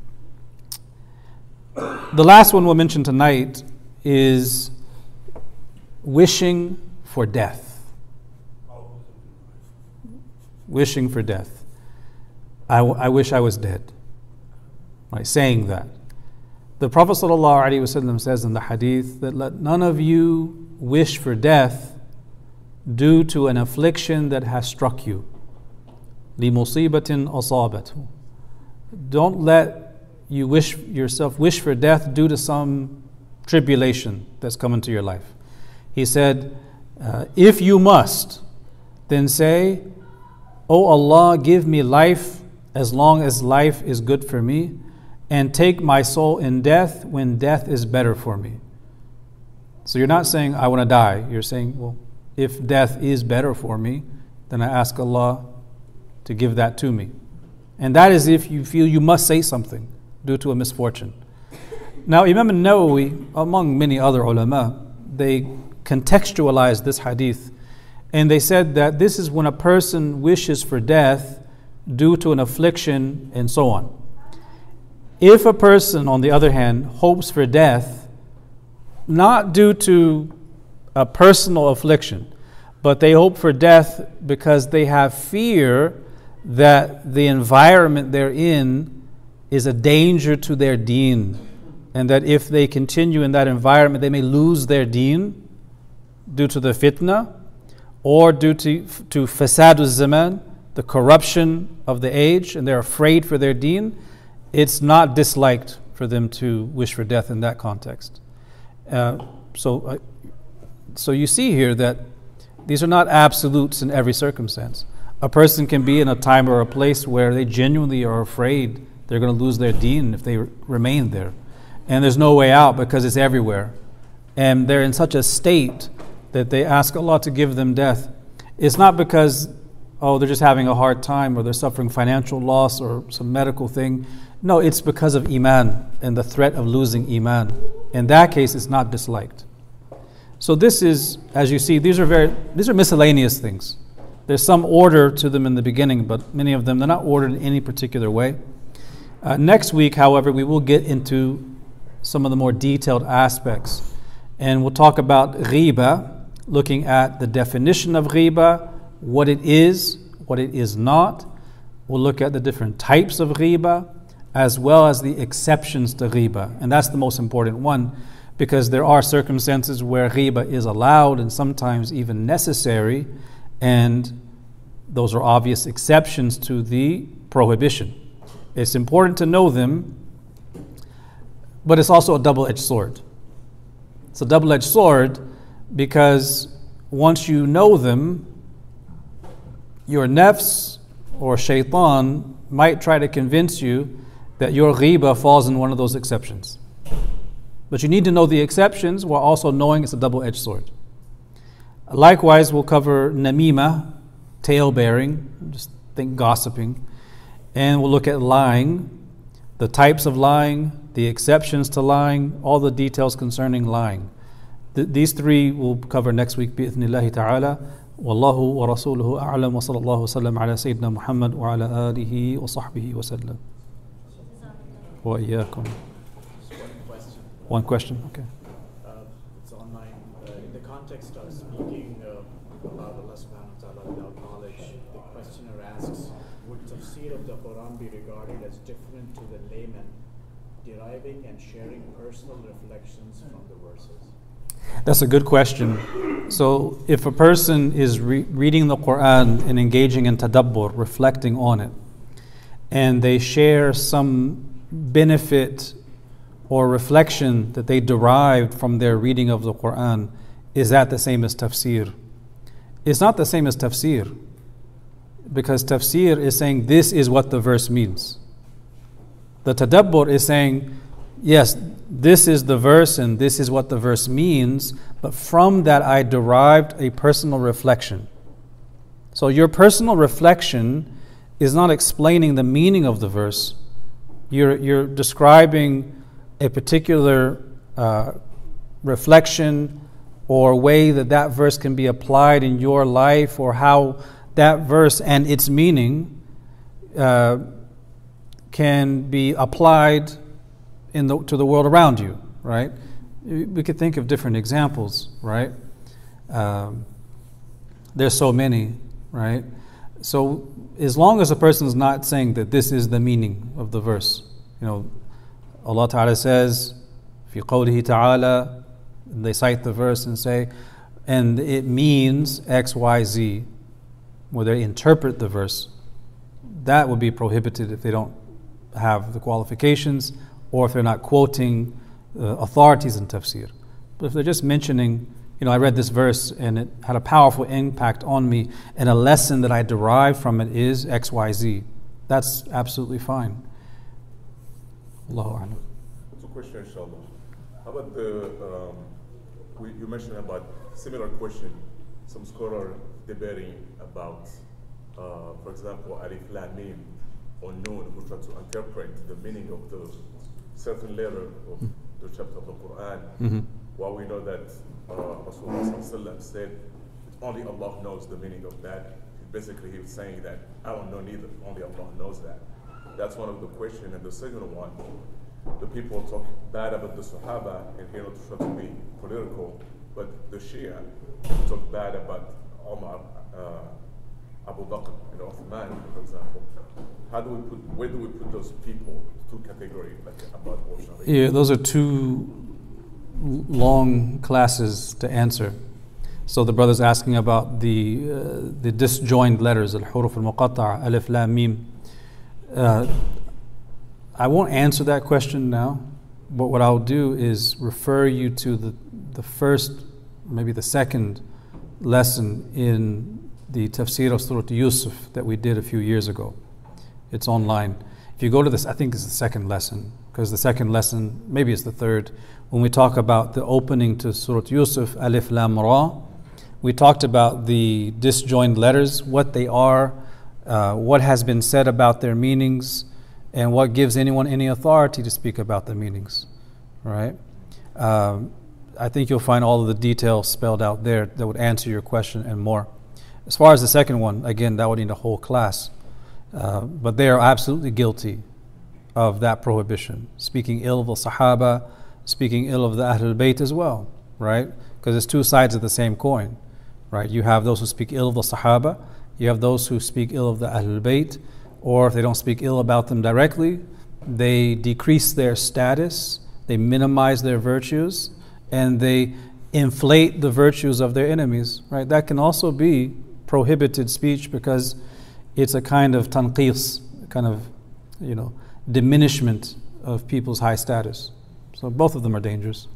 The last one we'll mention tonight is wishing for death. Wishing for death. I, w- I wish I was dead. Right, saying that. The Prophet ﷺ says in the hadith that let none of you wish for death due to an affliction that has struck you. لِمُصِيبَةٍ أَصَابَتْهُ. Don't let you wish yourself wish for death due to some tribulation that's come into your life. He said, uh, if you must, then say, O Allah, give me life as long as life is good for me, and take my soul in death when death is better for me. So you're not saying, I want to die. You're saying, well, if death is better for me, then I ask Allah to give that to me. And that is if you feel you must say something due to a misfortune. Now, Imam al-Nawawi, among many other ulama, they contextualized this hadith, and they said that this is when a person wishes for death due to an affliction and so on. If a person, on the other hand, hopes for death, not due to a personal affliction, but they hope for death because they have fear that the environment they're in is a danger to their deen, and that if they continue in that environment, they may lose their deen due to the fitna, or due to, to fasad al-zaman, the corruption of the age and they're afraid for their deen, it's not disliked for them to wish for death in that context. Uh, so, uh, so you see here that these are not absolutes in every circumstance. A person can be in a time or a place where they genuinely are afraid they're going to lose their deen if they r- remain there. And there's no way out because it's everywhere. And they're in such a state that they ask Allah to give them death. It's not because, oh, they're just having a hard time or they're suffering financial loss or some medical thing. No, it's because of Iman and the threat of losing Iman. In that case, it's not disliked. So this is, as you see, these are very, these are miscellaneous things. There's some order to them in the beginning, but many of them, they're not ordered in any particular way. Uh, next week, however, we will get into some of the more detailed aspects. And we'll talk about ghiba, looking at the definition of ghiba, what it is, what it is not. We'll look at the different types of ghiba, as well as the exceptions to ghiba. And that's the most important one, because there are circumstances where ghiba is allowed and sometimes even necessary, and those are obvious exceptions to the prohibition. It's important to know them, but it's also a double-edged sword. It's a double-edged sword because once you know them, your nafs or shaitan might try to convince you that your ghiba falls in one of those exceptions. But you need to know the exceptions while also knowing it's a double-edged sword. Likewise, we'll cover namima, tale-bearing, just think gossiping. And we'll look at lying, the types of lying, the exceptions to lying, all the details concerning lying. Th- these three we'll cover next week, bi'ithnillahi ta'ala. Wallahu wa rasuluhu a'lam wa sallallahu wa sallam ala Sayyidina Muhammad wa ala alihi wa sahbihi wa sallam. Wa iyyakum. One question, okay. Uh, it's online. Uh, in the context of speaking uh, about Allah subhanahu wa ta'ala without knowledge, the questioner asks, would tafsir of the Quran be regarded as different to the layman, deriving and sharing personal reflections from the verses? That's a good question. So if a person is re- reading the Quran and engaging in tadabbur, reflecting on it, and they share some benefit or reflection that they derived from their reading of the Quran, is that the same as tafsir? It's not the same as tafsir, because tafsir is saying this is what the verse means. The tadabbur is saying, yes, this is the verse and this is what the verse means, but from that I derived a personal reflection. So your personal reflection is not explaining the meaning of the verse. You're, you're describing a particular uh, reflection or way that that verse can be applied in your life, or how that verse and its meaning uh, can be applied in the, to the world around you, right? We could think of different examples, right? Um, there's so many, right? So as long as a person is not saying that this is the meaning of the verse, you know, Allah Ta'ala says, fi qawlihi ta'ala, they cite the verse and say, and it means X, Y, Z, where they interpret the verse. That would be prohibited if they don't have the qualifications, or if they're not quoting uh, authorities in tafsir. But if they're just mentioning, you know, I read this verse and it had a powerful impact on me, and a lesson that I derived from it is X, Y, Z, that's absolutely fine. Allahu A'lam. It's a question, inshallah. How about the, um, we, you mentioned about similar question, some scholar debating about, uh, for example, Alif Lam Mim or Noon, who try to interpret the meaning of the certain letter of the chapter of the Quran. Mm-hmm. While we know that uh, Rasulullah said only Allah knows the meaning of that. Basically, he was saying that I don't know neither. Only Allah knows that. That's one of the questions. And the second one, the people talk bad about the Sahaba and here not try to be political, but the Shia talk bad about Omar, uh, Abu Bakr, and Uthman, for example. How do we put? Where do we put those people? Two categories, like about Osha. Yeah, those are two long classes to answer. So the brother's asking about the uh, the disjoined letters, al-huruf al-muqatta'a, alif, lam, mim. Uh, I won't answer that question now, but what I'll do is refer you to the, the first, maybe the second lesson in the tafsir of Surah Yusuf that we did a few years ago. It's online. If you go to this, I think it's the second lesson, because the second lesson, maybe it's the third, when we talk about the opening to Surah Yusuf, alif, lam, ra, we talked about the disjoined letters, what they are, uh, what has been said about their meanings, and what gives anyone any authority to speak about the meanings, right? Um, I think you'll find all of the details spelled out there that would answer your question and more. As far as the second one, again, that would need a whole class. Uh, but they are absolutely guilty of that prohibition. Speaking ill of the Sahaba, speaking ill of the Ahlul Bayt as well, right? Because it's two sides of the same coin, right? You have those who speak ill of the Sahaba, you have those who speak ill of the Ahlul Bayt, or if they don't speak ill about them directly, they decrease their status, they minimize their virtues, and they inflate the virtues of their enemies, right? That can also be prohibited speech because it's a kind of tanqis, kind of, you know, diminishment of people's high status. So both of them are dangerous.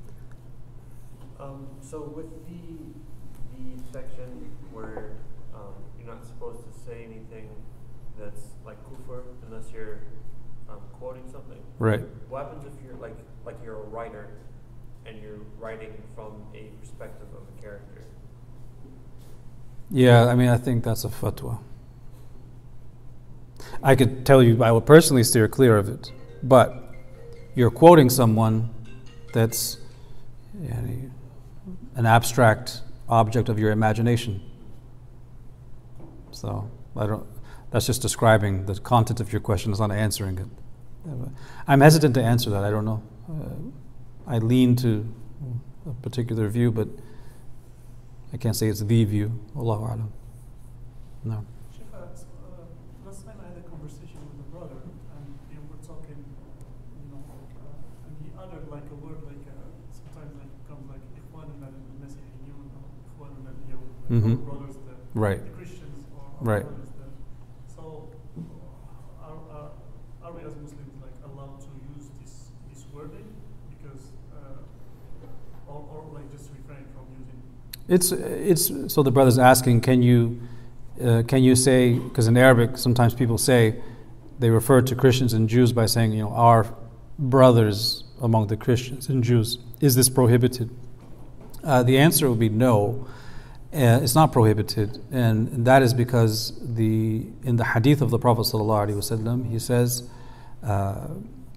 Um, so with the the section where um, you're not supposed to say anything that's like kufr unless you're um, quoting something. Right. What happens if you're like like you're a writer and you're writing from a perspective of a character? Yeah, I mean, I think that's a fatwa. I could tell you I would personally steer clear of it, but you're quoting someone that's yani, an abstract object of your imagination. So I don't. That's just describing the content of your question. It's not answering it. I'm hesitant to answer that. I don't know. Uh, I lean to a particular view, but I can't say it's the view. Allahu a'lam. No. Sheikh, uh, last time I had a conversation with a brother, and you know, we're talking, you know, uh, and he uttered like a word like uh, sometimes like comes like Ikhwanuna al-Masihiyyun or Ikhwanuna al-Yahud, like Mhm. our brothers, the, Right. the Christians, or our Right. brothers. The, so, uh, are, are, are we as Muslims like allowed to use this this wording because, uh, or, or like just refrain from using? It's it's so the brother's asking, can you uh, can you say, because in Arabic sometimes people say they refer to Christians and Jews by saying, you know, our brothers among the Christians and Jews. Is this prohibited? Uh, the answer would be no. Uh, it's not prohibited, and that is because the in the hadith of the Prophet sallallahu alaihi wasallam, he says, uh,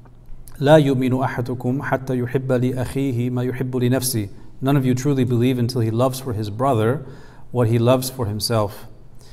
لا يؤمن أحدكم حتى يحب لأخيه ما يحب لنفسه. None of you truly believe until he loves for his brother what he loves for himself.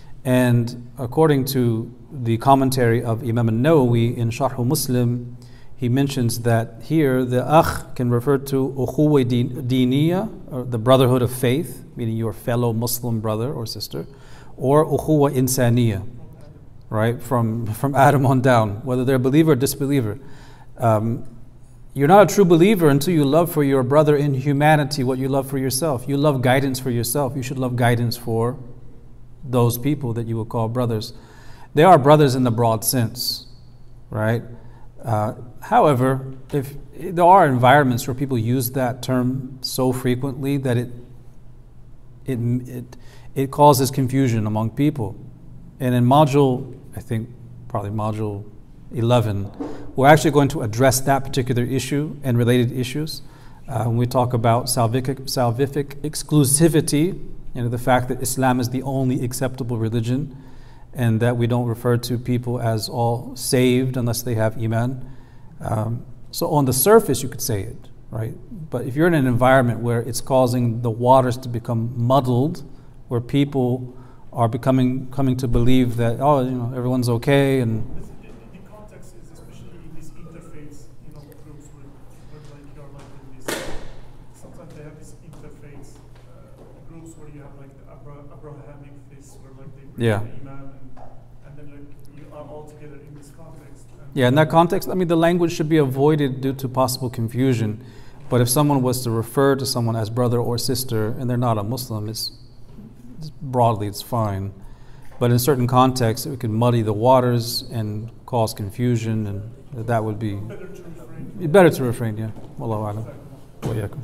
And according to the commentary of Imam al-Nawawi in Sharh Muslim, he mentions that here the akh can refer to ukhuwa diniya, or the brotherhood of faith, meaning your fellow Muslim brother or sister, or ukhuwa insaniya, right, from, from Adam on down, whether they're believer or disbeliever. Um, You're not a true believer until you love for your brother in humanity what you love for yourself. You love guidance for yourself. You should love guidance for those people that you would call brothers. They are brothers in the broad sense, right? Uh, however, if there are environments where people use that term so frequently that it it it it causes confusion among people. And in module, I think probably module eleven, we're actually going to address that particular issue and related issues. Uh, when we talk about salvific, salvific exclusivity, you know, the fact that Islam is the only acceptable religion and that we don't refer to people as all saved unless they have Iman. Um, so on the surface you could say it, right? But if you're in an environment where it's causing the waters to become muddled, where people are becoming coming to believe that, oh, you know, everyone's okay, and The context is especially in these interfaith, you know, groups where, where like you're like in this, sometimes they have these interfaith uh, groups where you have like the Abra- Abrahamic faith where like they bring Yeah. the Imam and, and then like you are all together in this context. And yeah, in that context, I mean, the language should be avoided due to possible confusion. But if someone was to refer to someone as brother or sister and they're not a Muslim, it's, it's broadly it's fine. But in certain contexts, it could muddy the waters and cause confusion, and that would be Better to refrain. better to refrain. Yeah, wallahu a'lam. Wa iyyakum.